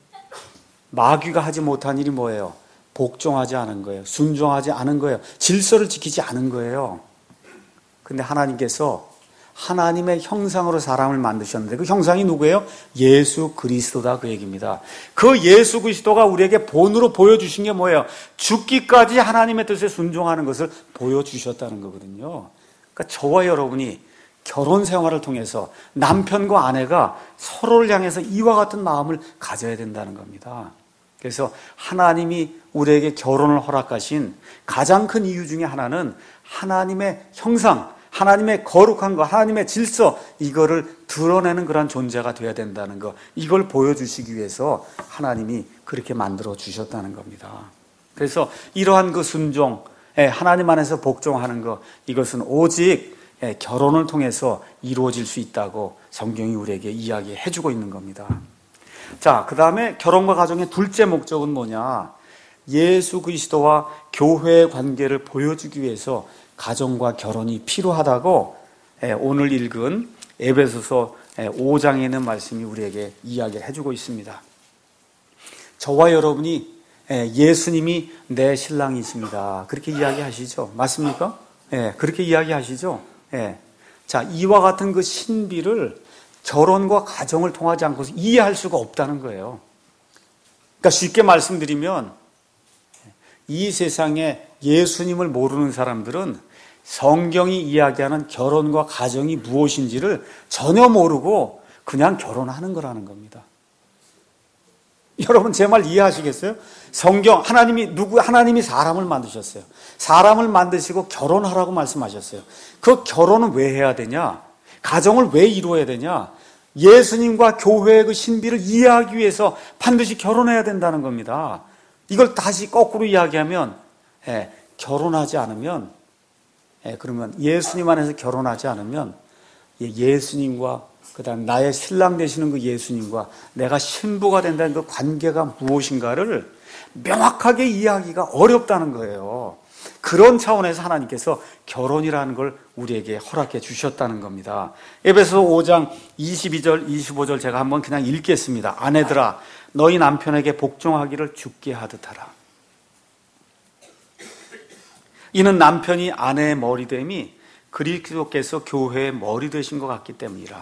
마귀가 하지 못한 일이 뭐예요? 복종하지 않은 거예요. 순종하지 않은 거예요. 질서를 지키지 않은 거예요. 근데 하나님께서 하나님의 형상으로 사람을 만드셨는데 그 형상이 누구예요? 예수 그리스도다 그 얘기입니다. 그 예수 그리스도가 우리에게 본으로 보여주신 게 뭐예요? 죽기까지 하나님의 뜻에 순종하는 것을 보여주셨다는 거거든요. 그러니까 저와 여러분이 결혼 생활을 통해서 남편과 아내가 서로를 향해서 이와 같은 마음을 가져야 된다는 겁니다. 그래서 하나님이 우리에게 결혼을 허락하신 가장 큰 이유 중에 하나는 하나님의 형상, 하나님의 거룩한 것, 하나님의 질서, 이거를 드러내는 그런 존재가 되어야 된다는 것, 이걸 보여주시기 위해서 하나님이 그렇게 만들어 주셨다는 겁니다. 그래서 이러한 그 순종, 하나님 안에서 복종하는 것, 이것은 오직 결혼을 통해서 이루어질 수 있다고 성경이 우리에게 이야기해 주고 있는 겁니다. 자, 그 다음에 결혼과 가정의 둘째 목적은 뭐냐? 예수 그리스도와 교회의 관계를 보여주기 위해서 가정과 결혼이 필요하다고 오늘 읽은 에베소서 5장에 있는 말씀이 우리에게 이야기를 해주고 있습니다. 저와 여러분이 예수님이 내 신랑이십니다. 그렇게 이야기하시죠? 맞습니까? 그렇게 이야기하시죠? 자, 이와 같은 그 신비를 결혼과 가정을 통하지 않고서 이해할 수가 없다는 거예요. 그러니까 쉽게 말씀드리면 이 세상에 예수님을 모르는 사람들은 성경이 이야기하는 결혼과 가정이 무엇인지를 전혀 모르고 그냥 결혼하는 거라는 겁니다. 여러분 제 말 이해하시겠어요? 성경, 하나님이 사람을 만드셨어요. 사람을 만드시고 결혼하라고 말씀하셨어요. 그 결혼은 왜 해야 되냐? 가정을 왜 이루어야 되냐? 예수님과 교회의 그 신비를 이해하기 위해서 반드시 결혼해야 된다는 겁니다. 이걸 다시 거꾸로 이야기하면 결혼하지 않으면 그러면 예수님 안에서 결혼하지 않으면 예수님과 그다음 나의 신랑 되시는 그 예수님과 내가 신부가 된다는 그 관계가 무엇인가를 명확하게 이해하기가 어렵다는 거예요. 그런 차원에서 하나님께서 결혼이라는 걸 우리에게 허락해 주셨다는 겁니다. 에베소서 5장 22절 25절 제가 한번 그냥 읽겠습니다. 아내들아 너희 남편에게 복종하기를 주께 하듯 하라. 이는 남편이 아내의 머리됨이 그리스도께서 교회의 머리 되신 것 같기 때문이라.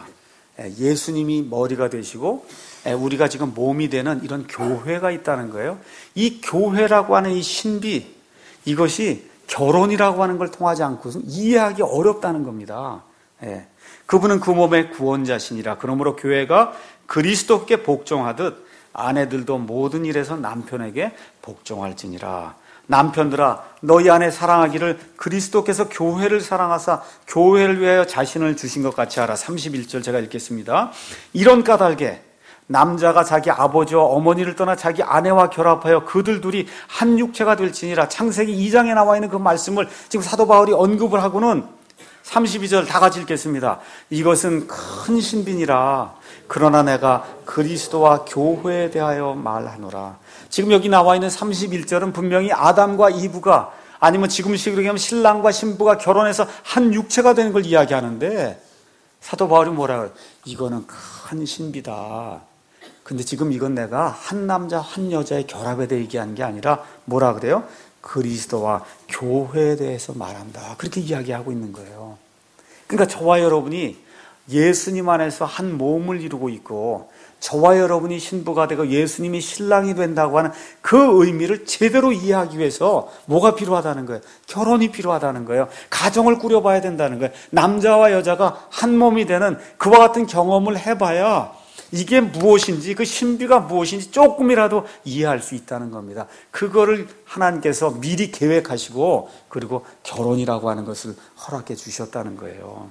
예수님이 머리가 되시고 우리가 지금 몸이 되는 이런 교회가 있다는 거예요. 이 교회라고 하는 이 신비, 이것이 결혼이라고 하는 걸 통하지 않고서 이해하기 어렵다는 겁니다. 그분은 그 몸의 구원자시니라. 그러므로 교회가 그리스도께 복종하듯 아내들도 모든 일에서 남편에게 복종할지니라. 남편들아 너희 아내 사랑하기를 그리스도께서 교회를 사랑하사 교회를 위하여 자신을 주신 것 같이 하라. 31절 제가 읽겠습니다. 이런 까닭에 남자가 자기 아버지와 어머니를 떠나 자기 아내와 결합하여 그들 둘이 한 육체가 될지니라. 창세기 2장에 나와 있는 그 말씀을 지금 사도 바울이 언급을 하고는 32절 다 같이 읽겠습니다. 이것은 큰 신비니라. 그러나 내가 그리스도와 교회에 대하여 말하노라. 지금 여기 나와 있는 31절은 분명히 아담과 이브가 아니면 지금식으로 얘기하면 신랑과 신부가 결혼해서 한 육체가 되는 걸 이야기하는데 사도 바울이 뭐라 그래요? 이거는 큰 신비다. 근데 지금 이건 내가 한 남자 한 여자의 결합에 대해 얘기하는 게 아니라 뭐라 그래요? 그리스도와 교회에 대해서 말한다. 그렇게 이야기하고 있는 거예요. 그러니까 저와 여러분이 예수님 안에서 한 몸을 이루고 있고 저와 여러분이 신부가 되고 예수님이 신랑이 된다고 하는 그 의미를 제대로 이해하기 위해서 뭐가 필요하다는 거예요? 결혼이 필요하다는 거예요. 가정을 꾸려봐야 된다는 거예요. 남자와 여자가 한 몸이 되는 그와 같은 경험을 해봐야 이게 무엇인지 그 신비가 무엇인지 조금이라도 이해할 수 있다는 겁니다. 그거를 하나님께서 미리 계획하시고 그리고 결혼이라고 하는 것을 허락해 주셨다는 거예요.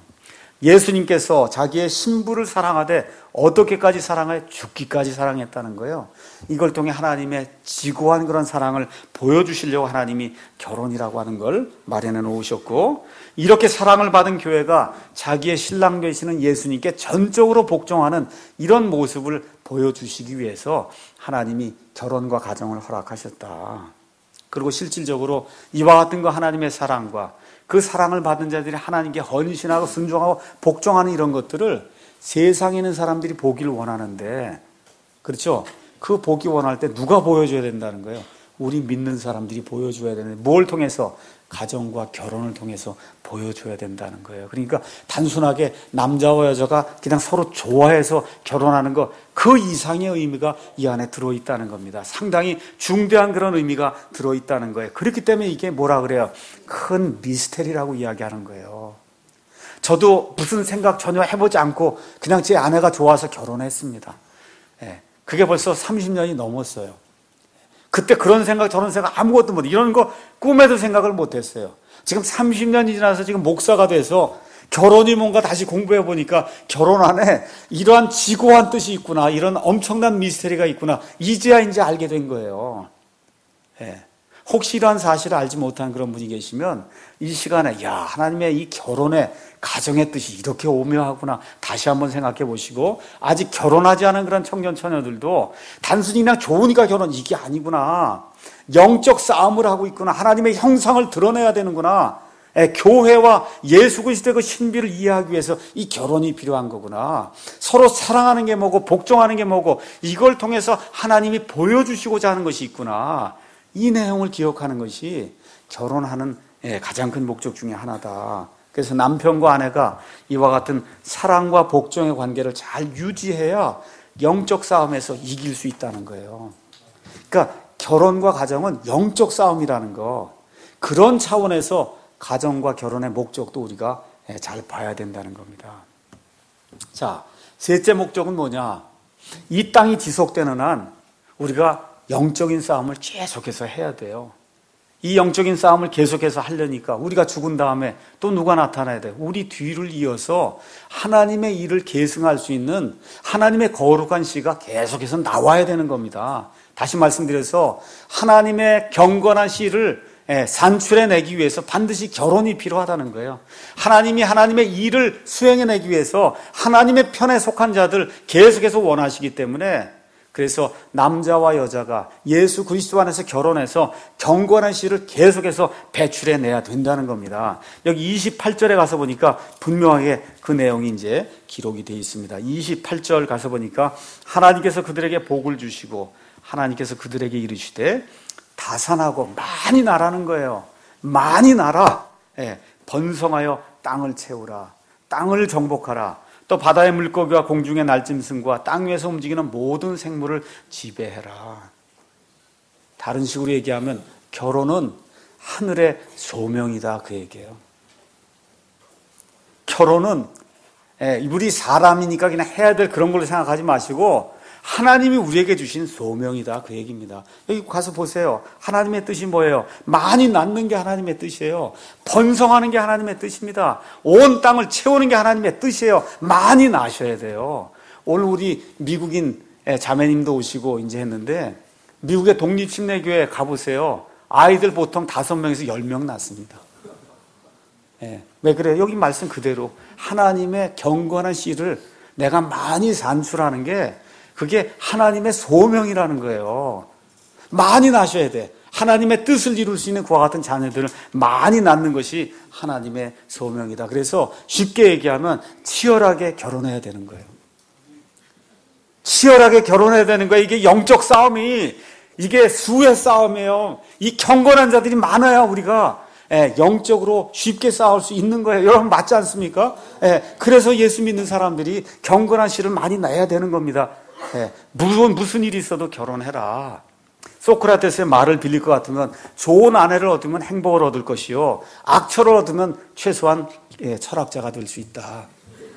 예수님께서 자기의 신부를 사랑하되 어떻게까지 사랑해? 죽기까지 사랑했다는 거예요. 이걸 통해 하나님의 지고한 그런 사랑을 보여주시려고 하나님이 결혼이라고 하는 걸 마련해 놓으셨고 이렇게 사랑을 받은 교회가 자기의 신랑 되시는 예수님께 전적으로 복종하는 이런 모습을 보여주시기 위해서 하나님이 결혼과 가정을 허락하셨다. 그리고 실질적으로 이와 같은 거 하나님의 사랑과 그 사랑을 받은 자들이 하나님께 헌신하고 순종하고 복종하는 이런 것들을 세상에 있는 사람들이 보기를 원하는데 그렇죠? 그 보기 원할 때 누가 보여줘야 된다는 거예요? 우리 믿는 사람들이 보여줘야 되는데 뭘 통해서? 가정과 결혼을 통해서 보여줘야 된다는 거예요. 그러니까 단순하게 남자와 여자가 그냥 서로 좋아해서 결혼하는 것 그 이상의 의미가 이 안에 들어있다는 겁니다. 상당히 중대한 그런 의미가 들어있다는 거예요. 그렇기 때문에 이게 뭐라 그래요? 큰 미스테리라고 이야기하는 거예요. 저도 무슨 생각 전혀 해보지 않고 그냥 제 아내가 좋아서 결혼했습니다. 그게 벌써 30년이 넘었어요. 그때 그런 생각 저런 생각 아무것도 못, 이런 거 꿈에도 생각을 못했어요. 지금 30년이 지나서 지금 목사가 돼서 결혼이 뭔가 다시 공부해 보니까 결혼 안에 이러한 지고한 뜻이 있구나, 이런 엄청난 미스터리가 있구나, 이제야 이제 알게 된 거예요. 예. 혹시 이러한 사실을 알지 못한 그런 분이 계시면 이 시간에 야, 하나님의 이 결혼의 가정의 뜻이 이렇게 오묘하구나 다시 한번 생각해 보시고, 아직 결혼하지 않은 그런 청년 처녀들도 단순히 그냥 좋으니까 결혼, 이게 아니구나, 영적 싸움을 하고 있구나, 하나님의 형상을 드러내야 되는구나, 교회와 예수 그리스도의 그 신비를 이해하기 위해서 이 결혼이 필요한 거구나, 서로 사랑하는 게 뭐고 복종하는 게 뭐고 이걸 통해서 하나님이 보여주시고자 하는 것이 있구나, 이 내용을 기억하는 것이 결혼하는 가장 큰 목적 중에 하나다. 그래서 남편과 아내가 이와 같은 사랑과 복종의 관계를 잘 유지해야 영적 싸움에서 이길 수 있다는 거예요. 그러니까 결혼과 가정은 영적 싸움이라는 거, 그런 차원에서 가정과 결혼의 목적도 우리가 잘 봐야 된다는 겁니다. 자, 셋째 목적은 뭐냐? 이 땅이 지속되는 한 우리가 영적인 싸움을 계속해서 해야 돼요. 이 영적인 싸움을 계속해서 하려니까 우리가 죽은 다음에 또 누가 나타나야 돼요? 우리 뒤를 이어서 하나님의 일을 계승할 수 있는 하나님의 거룩한 씨가 계속해서 나와야 되는 겁니다. 다시 말씀드려서 하나님의 경건한 씨를 산출해내기 위해서 반드시 결혼이 필요하다는 거예요. 하나님이 하나님의 일을 수행해내기 위해서 하나님의 편에 속한 자들 계속해서 원하시기 때문에, 그래서 남자와 여자가 예수 그리스도 안에서 결혼해서 경건한 씨를 계속해서 배출해내야 된다는 겁니다. 여기 28절에 가서 보니까 분명하게 그 내용이 이제 기록이 되어 있습니다. 28절 가서 보니까 하나님께서 그들에게 복을 주시고 하나님께서 그들에게 이르시되 다산하고 많이 나라는 거예요. 많이 나라. 번성하여 땅을 채우라. 땅을 정복하라. 또 바다의 물고기와 공중의 날짐승과 땅 위에서 움직이는 모든 생물을 지배해라. 다른 식으로 얘기하면 결혼은 하늘의 소명이다, 그 얘기예요. 결혼은 우리 사람이니까 그냥 해야 될 그런 걸로 생각하지 마시고 하나님이 우리에게 주신 소명이다, 그 얘기입니다. 여기 가서 보세요. 하나님의 뜻이 뭐예요? 많이 낳는 게 하나님의 뜻이에요. 번성하는 게 하나님의 뜻입니다. 온 땅을 채우는 게 하나님의 뜻이에요. 많이 낳으셔야 돼요. 오늘 우리 미국인 자매님도 오시고 이제 했는데, 미국의 독립침례교회 가보세요. 아이들 보통 5명에서 10명 낳습니다. 왜 그래요? 여기 말씀 그대로 하나님의 경건한 씨를 내가 많이 산출하는 게 그게 하나님의 소명이라는 거예요. 많이 낳으셔야 돼. 하나님의 뜻을 이룰 수 있는 그와 같은 자녀들을 많이 낳는 것이 하나님의 소명이다. 그래서 쉽게 얘기하면 치열하게 결혼해야 되는 거예요. 치열하게 결혼해야 되는 거예요. 이게 영적 싸움이, 이게 수의 싸움이에요. 이 경건한 자들이 많아야 우리가 영적으로 쉽게 싸울 수 있는 거예요. 여러분 맞지 않습니까? 그래서 예수 믿는 사람들이 경건한 씨를 많이 낳아야 되는 겁니다. 무슨 일이 있어도 결혼해라. 소크라테스의 말을 빌릴 것 같으면 좋은 아내를 얻으면 행복을 얻을 것이요, 악처를 얻으면 최소한 철학자가 될 수 있다.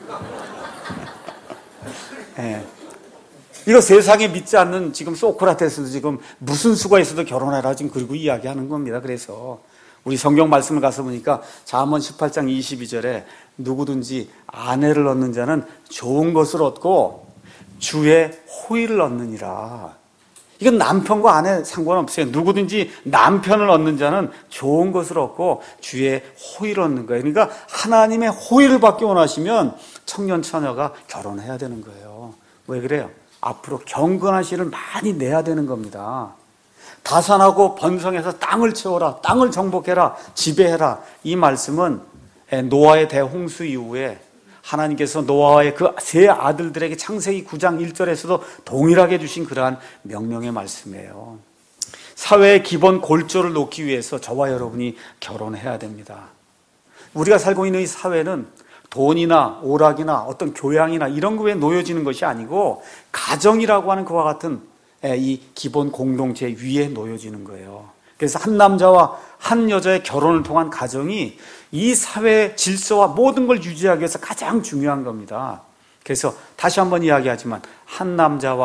이거 세상에 믿지 않는 지금 소크라테스도 지금 무슨 수가 있어도 결혼해라 지금 그리고 이야기하는 겁니다. 그래서 우리 성경 말씀을 가서 보니까 잠언 18장 22절에 누구든지 아내를 얻는 자는 좋은 것을 얻고 주의 호의를 얻느니라. 이건 남편과 아내 상관없어요. 누구든지 남편을 얻는 자는 좋은 것을 얻고 주의 호의를 얻는 거예요. 그러니까 하나님의 호의를 받기 원하시면 청년 처녀가 결혼해야 되는 거예요. 왜 그래요? 앞으로 경건한 씨를 많이 내야 되는 겁니다. 다산하고 번성해서 땅을 채워라, 땅을 정복해라, 지배해라. 이 말씀은 노아의 대홍수 이후에 하나님께서 노아의 그 세 아들들에게 창세기 9장 1절에서도 동일하게 주신 그러한 명령의 말씀이에요. 사회의 기본 골조를 놓기 위해서 저와 여러분이 결혼해야 됩니다. 우리가 살고 있는 이 사회는 돈이나 오락이나 어떤 교양이나 이런 거에 놓여지는 것이 아니고 가정이라고 하는 그와 같은 이 기본 공동체 위에 놓여지는 거예요. 그래서 한 남자와 한 여자의 결혼을 통한 가정이 이 사회의 질서와 모든 걸 유지하기 위해서 가장 중요한 겁니다. 그래서 다시 한번 이야기하지만 한 남자와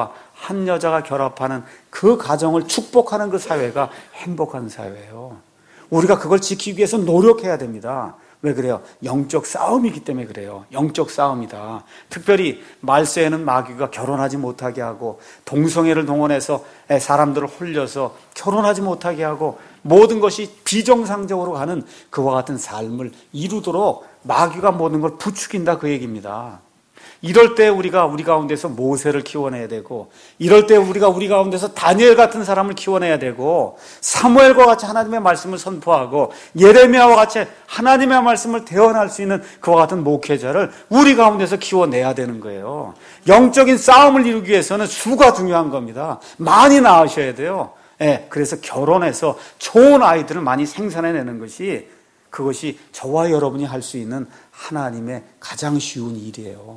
한 여자가 결합하는 그 가정을 축복하는 그 사회가 행복한 사회예요. 우리가 그걸 지키기 위해서 노력해야 됩니다. 왜 그래요? 영적 싸움이기 때문에 그래요. 영적 싸움이다. 특별히 말세에는 마귀가 결혼하지 못하게 하고 동성애를 동원해서 사람들을 홀려서 결혼하지 못하게 하고 모든 것이 비정상적으로 가는 그와 같은 삶을 이루도록 마귀가 모든 걸 부추긴다 그 얘기입니다. 이럴 때 우리가 우리 가운데서 모세를 키워내야 되고, 이럴 때 우리가 우리 가운데서 다니엘 같은 사람을 키워내야 되고, 사무엘과 같이 하나님의 말씀을 선포하고 예레미야와 같이 하나님의 말씀을 대언할 수 있는 그와 같은 목회자를 우리 가운데서 키워내야 되는 거예요. 영적인 싸움을 이루기 위해서는 수가 중요한 겁니다. 많이 낳으셔야 돼요. 그래서 결혼해서 좋은 아이들을 많이 생산해내는 것이, 그것이 저와 여러분이 할 수 있는 하나님의 가장 쉬운 일이에요.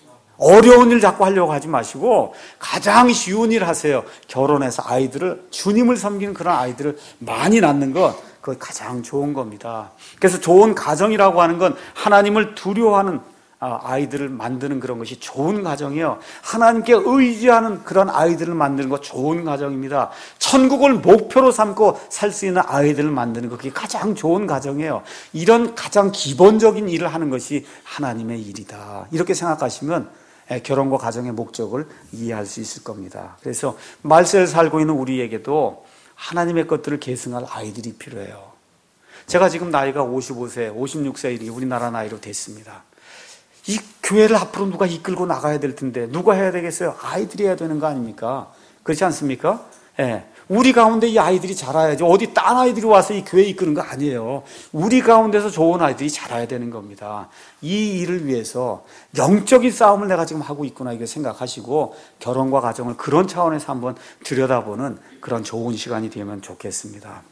어려운 일 자꾸 하려고 하지 마시고 가장 쉬운 일 하세요. 결혼해서 아이들을, 주님을 섬기는 그런 아이들을 많이 낳는 것, 그거 가장 좋은 겁니다. 그래서 좋은 가정이라고 하는 건 하나님을 두려워하는 아이들을 만드는 그런 것이 좋은 가정이에요. 하나님께 의지하는 그런 아이들을 만드는 것 좋은 가정입니다. 천국을 목표로 삼고 살 수 있는 아이들을 만드는 것, 그게 가장 좋은 가정이에요. 이런 가장 기본적인 일을 하는 것이 하나님의 일이다. 이렇게 생각하시면 결혼과 가정의 목적을 이해할 수 있을 겁니다. 그래서 말세를 살고 있는 우리에게도 하나님의 것들을 계승할 아이들이 필요해요. 제가 지금 나이가 55세, 56세 이렇게 우리나라 나이로 됐습니다. 이 교회를 앞으로 누가 이끌고 나가야 될 텐데 누가 해야 되겠어요? 아이들이 해야 되는 거 아닙니까? 그렇지 않습니까? 우리 가운데 이 아이들이 자라야지, 어디 딴 아이들이 와서 이 교회 이끄는 거 아니에요. 우리 가운데서 좋은 아이들이 자라야 되는 겁니다. 이 일을 위해서 영적인 싸움을 내가 지금 하고 있구나, 이거 생각하시고 결혼과 가정을 그런 차원에서 한번 들여다보는 그런 좋은 시간이 되면 좋겠습니다.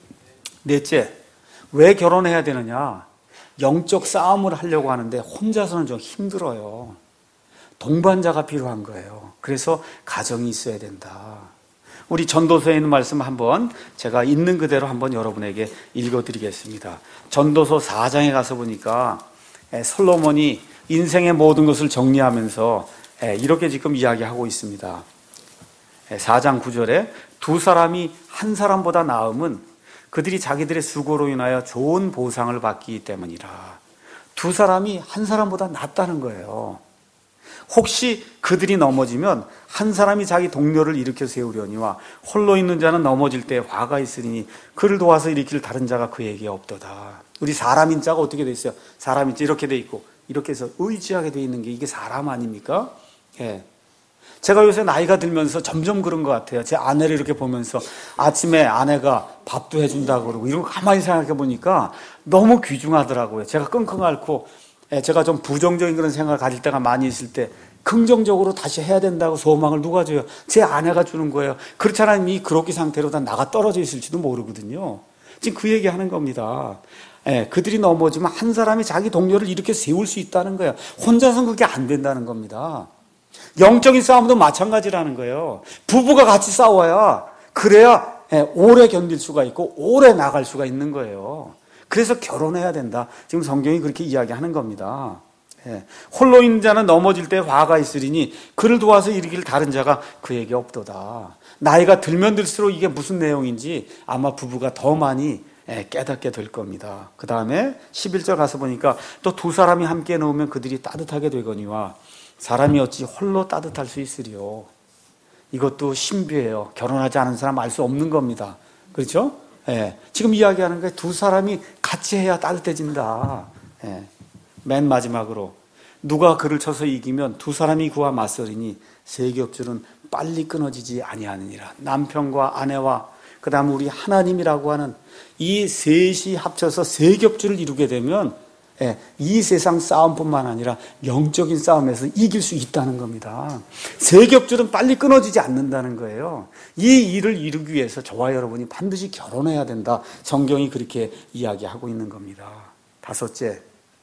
넷째, 왜 결혼해야 되느냐? 영적 싸움을 하려고 하는데 혼자서는 좀 힘들어요. 동반자가 필요한 거예요. 그래서 가정이 있어야 된다. 우리 전도서에 있는 말씀 한번 제가 있는 그대로 한번 여러분에게 읽어드리겠습니다. 전도서 4장에 가서 보니까 솔로몬이 인생의 모든 것을 정리하면서 이렇게 지금 이야기하고 있습니다. 4장 9절에 두 사람이 한 사람보다 나음은 그들이 자기들의 수고로 인하여 좋은 보상을 받기 때문이라. 두 사람이 한 사람보다 낫다는 거예요. 혹시 그들이 넘어지면 한 사람이 자기 동료를 일으켜 세우려니와 홀로 있는 자는 넘어질 때 화가 있으니 그를 도와서 일으킬 다른 자가 그에게 없도다. 우리 사람인 자가 어떻게 돼 있어요? 사람인 자 이렇게 돼 있고 이렇게 해서 의지하게 돼 있는 게 이게 사람 아닙니까? 제가 요새 나이가 들면서 점점 그런 것 같아요. 제 아내를 이렇게 보면서 아침에 아내가 밥도 해준다고 그러고 이런 거 가만히 생각해 보니까 너무 귀중하더라고요. 제가 끙끙 앓고 제가 좀 부정적인 그런 생각을 가질 때가 많이 있을 때 긍정적으로 다시 해야 된다고 소망을 누가 줘요? 제 아내가 주는 거예요. 그렇지 않으면 이 그로기 상태로 다 나가 떨어져 있을지도 모르거든요. 지금 그 얘기하는 겁니다. 그들이 넘어지면 한 사람이 자기 동료를 이렇게 세울 수 있다는 거예요. 혼자서는 그게 안 된다는 겁니다. 영적인 싸움도 마찬가지라는 거예요. 부부가 같이 싸워야 그래야 오래 견딜 수가 있고 오래 나갈 수가 있는 거예요. 그래서 결혼해야 된다. 지금 성경이 그렇게 이야기하는 겁니다. 홀로 있는 자는 넘어질 때 화가 있으리니 그를 도와서 일으킬 다른 자가 그에게 없도다. 나이가 들면 들수록 이게 무슨 내용인지 아마 부부가 더 많이 깨닫게 될 겁니다. 그 다음에 11절 가서 보니까 또 두 사람이 함께 놓으면 그들이 따뜻하게 되거니와 사람이 어찌 홀로 따뜻할 수 있으리요. 이것도 신비예요. 결혼하지 않은 사람 알 수 없는 겁니다. 그렇죠? 지금 이야기하는 게 두 사람이 같이 해야 따뜻해진다. 맨 마지막으로 누가 그를 쳐서 이기면 두 사람이 그와 맞서리니 세 겹줄은 빨리 끊어지지 아니하느니라. 남편과 아내와 그 다음에 우리 하나님이라고 하는 이 셋이 합쳐서 세 겹줄을 이루게 되면 이 세상 싸움뿐만 아니라 영적인 싸움에서 이길 수 있다는 겁니다. 세 겹줄은 빨리 끊어지지 않는다는 거예요. 이 일을 이루기 위해서 저와 여러분이 반드시 결혼해야 된다. 성경이 그렇게 이야기하고 있는 겁니다. 다섯째,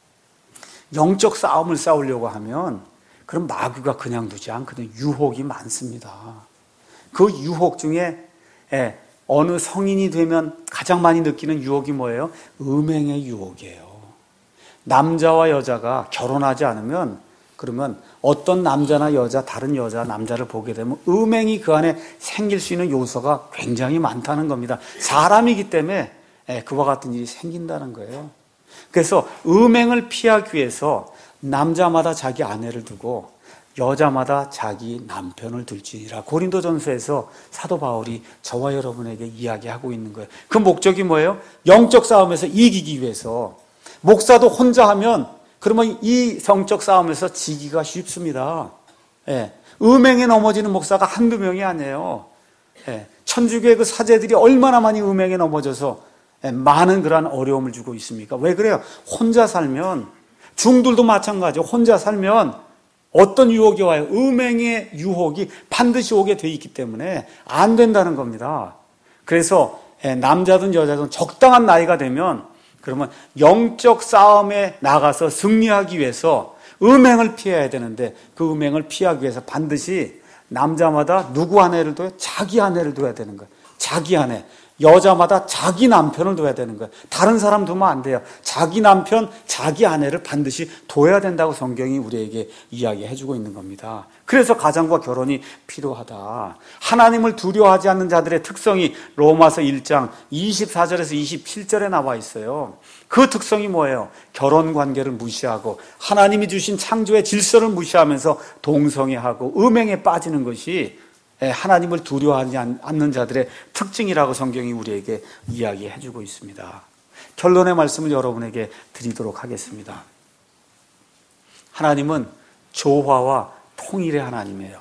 영적 싸움을 싸우려고 하면 그럼 마귀가 그냥 두지 않거든요. 유혹이 많습니다. 그 유혹 중에 어느 성인이 되면 가장 많이 느끼는 유혹이 뭐예요? 음행의 유혹이에요. 남자와 여자가 결혼하지 않으면 그러면 어떤 남자나 여자, 다른 여자, 남자를 보게 되면 음행이 그 안에 생길 수 있는 요소가 굉장히 많다는 겁니다. 사람이기 때문에 그와 같은 일이 생긴다는 거예요. 그래서 음행을 피하기 위해서 남자마다 자기 아내를 두고 여자마다 자기 남편을 둘지니라. 고린도전서에서 사도 바울이 저와 여러분에게 이야기하고 있는 거예요. 그 목적이 뭐예요? 영적 싸움에서 이기기 위해서. 목사도 혼자 하면 그러면 이 성적 싸움에서 지기가 쉽습니다. 음행에 넘어지는 목사가 한두 명이 아니에요. 천주교의 그 사제들이 얼마나 많이 음행에 넘어져서 많은 그러한 어려움을 주고 있습니까? 왜 그래요? 혼자 살면, 중들도 마찬가지죠. 혼자 살면 어떤 유혹이 와요? 음행의 유혹이 반드시 오게 돼 있기 때문에 안 된다는 겁니다. 그래서 남자든 여자든 적당한 나이가 되면 그러면 영적 싸움에 나가서 승리하기 위해서 음행을 피해야 되는데 그 음행을 피하기 위해서 반드시 남자마다 누구 아내를 둬요? 자기 아내를 둬야 되는 거예요. 자기 아내. 여자마다 자기 남편을 둬야 되는 거예요. 다른 사람 두면 안 돼요. 자기 남편, 자기 아내를 반드시 둬야 된다고 성경이 우리에게 이야기해 주고 있는 겁니다. 그래서 가정과 결혼이 필요하다. 하나님을 두려워하지 않는 자들의 특성이 로마서 1장 24절에서 27절에 나와 있어요. 그 특성이 뭐예요? 결혼 관계를 무시하고 하나님이 주신 창조의 질서를 무시하면서 동성애하고 음행에 빠지는 것이 하나님을 두려워하지 않는 자들의 특징이라고 성경이 우리에게 이야기해 주고 있습니다. 결론의 말씀을 여러분에게 드리도록 하겠습니다. 하나님은 조화와 통일의 하나님이에요.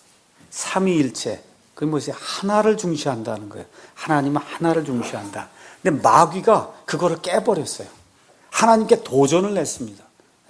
삼위일체, 그게 뭐지? 하나를 중시한다는 거예요. 하나님은 하나를 중시한다. 근데 마귀가 그거를 깨버렸어요. 하나님께 도전을 냈습니다.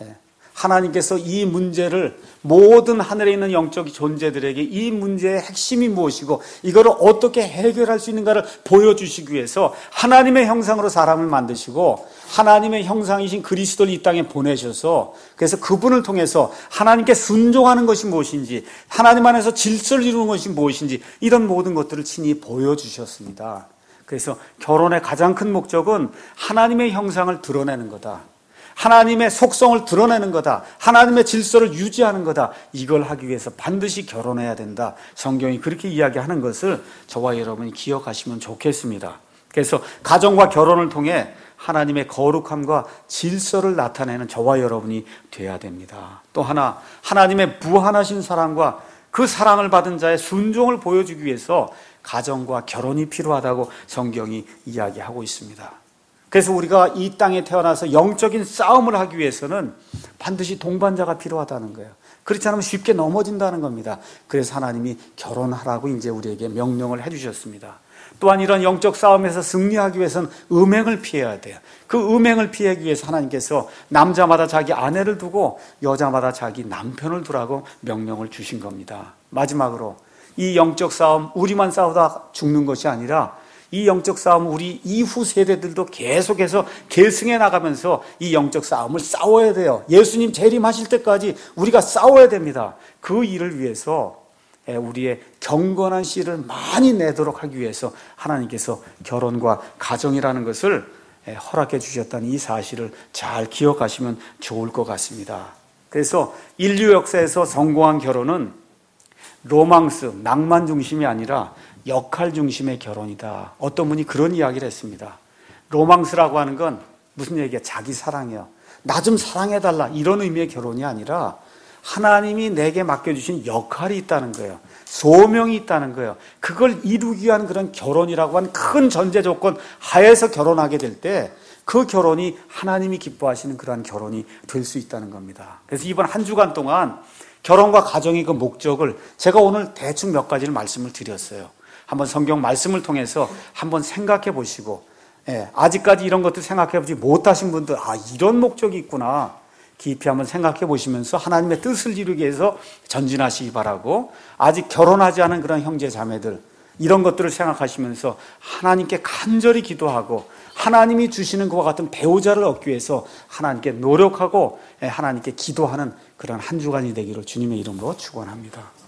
하나님께서 이 문제를 모든 하늘에 있는 영적 존재들에게 이 문제의 핵심이 무엇이고 이거를 어떻게 해결할 수 있는가를 보여주시기 위해서 하나님의 형상으로 사람을 만드시고 하나님의 형상이신 그리스도를 이 땅에 보내셔서 그래서 그분을 통해서 하나님께 순종하는 것이 무엇인지 하나님 안에서 질서를 이루는 것이 무엇인지 이런 모든 것들을 친히 보여주셨습니다. 그래서 결혼의 가장 큰 목적은 하나님의 형상을 드러내는 거다. 하나님의 속성을 드러내는 거다. 하나님의 질서를 유지하는 거다. 이걸 하기 위해서 반드시 결혼해야 된다. 성경이 그렇게 이야기하는 것을 저와 여러분이 기억하시면 좋겠습니다. 그래서 가정과 결혼을 통해 하나님의 거룩함과 질서를 나타내는 저와 여러분이 돼야 됩니다. 또 하나, 하나님의 무한하신 사랑과 그 사랑을 받은 자의 순종을 보여주기 위해서 가정과 결혼이 필요하다고 성경이 이야기하고 있습니다. 그래서 우리가 이 땅에 태어나서 영적인 싸움을 하기 위해서는 반드시 동반자가 필요하다는 거예요. 그렇지 않으면 쉽게 넘어진다는 겁니다. 그래서 하나님이 결혼하라고 이제 우리에게 명령을 해주셨습니다. 또한 이런 영적 싸움에서 승리하기 위해서는 음행을 피해야 돼요. 그 음행을 피하기 위해서 하나님께서 남자마다 자기 아내를 두고 여자마다 자기 남편을 두라고 명령을 주신 겁니다. 마지막으로 이 영적 싸움 우리만 싸우다 죽는 것이 아니라 이 영적 싸움 우리 이후 세대들도 계속해서 계승해 나가면서 이 영적 싸움을 싸워야 돼요. 예수님 재림하실 때까지 우리가 싸워야 됩니다. 그 일을 위해서 우리의 경건한 씨를 많이 내도록 하기 위해서 하나님께서 결혼과 가정이라는 것을 허락해 주셨다는 이 사실을 잘 기억하시면 좋을 것 같습니다. 그래서 인류 역사에서 성공한 결혼은 로망스, 낭만 중심이 아니라 역할 중심의 결혼이다. 어떤 분이 그런 이야기를 했습니다. 로망스라고 하는 건 무슨 얘기야? 자기 사랑이에요. 나 좀 사랑해달라 이런 의미의 결혼이 아니라 하나님이 내게 맡겨주신 역할이 있다는 거예요. 소명이 있다는 거예요. 그걸 이루기 위한 그런 결혼이라고 하는 큰 전제 조건 하에서 결혼하게 될 때 그 결혼이 하나님이 기뻐하시는 그러한 결혼이 될 수 있다는 겁니다. 그래서 이번 한 주간 동안 결혼과 가정의 그 목적을 제가 오늘 대충 몇 가지를 말씀을 드렸어요. 한번 성경 말씀을 통해서 한번 생각해 보시고 아직까지 이런 것들 생각해 보지 못하신 분들 이런 목적이 있구나 깊이 한번 생각해 보시면서 하나님의 뜻을 이루기 위해서 전진하시기 바라고 아직 결혼하지 않은 그런 형제 자매들 이런 것들을 생각하시면서 하나님께 간절히 기도하고 하나님이 주시는 그와 같은 배우자를 얻기 위해서 하나님께 노력하고 하나님께 기도하는 그런 한 주간이 되기를 주님의 이름으로 축원합니다.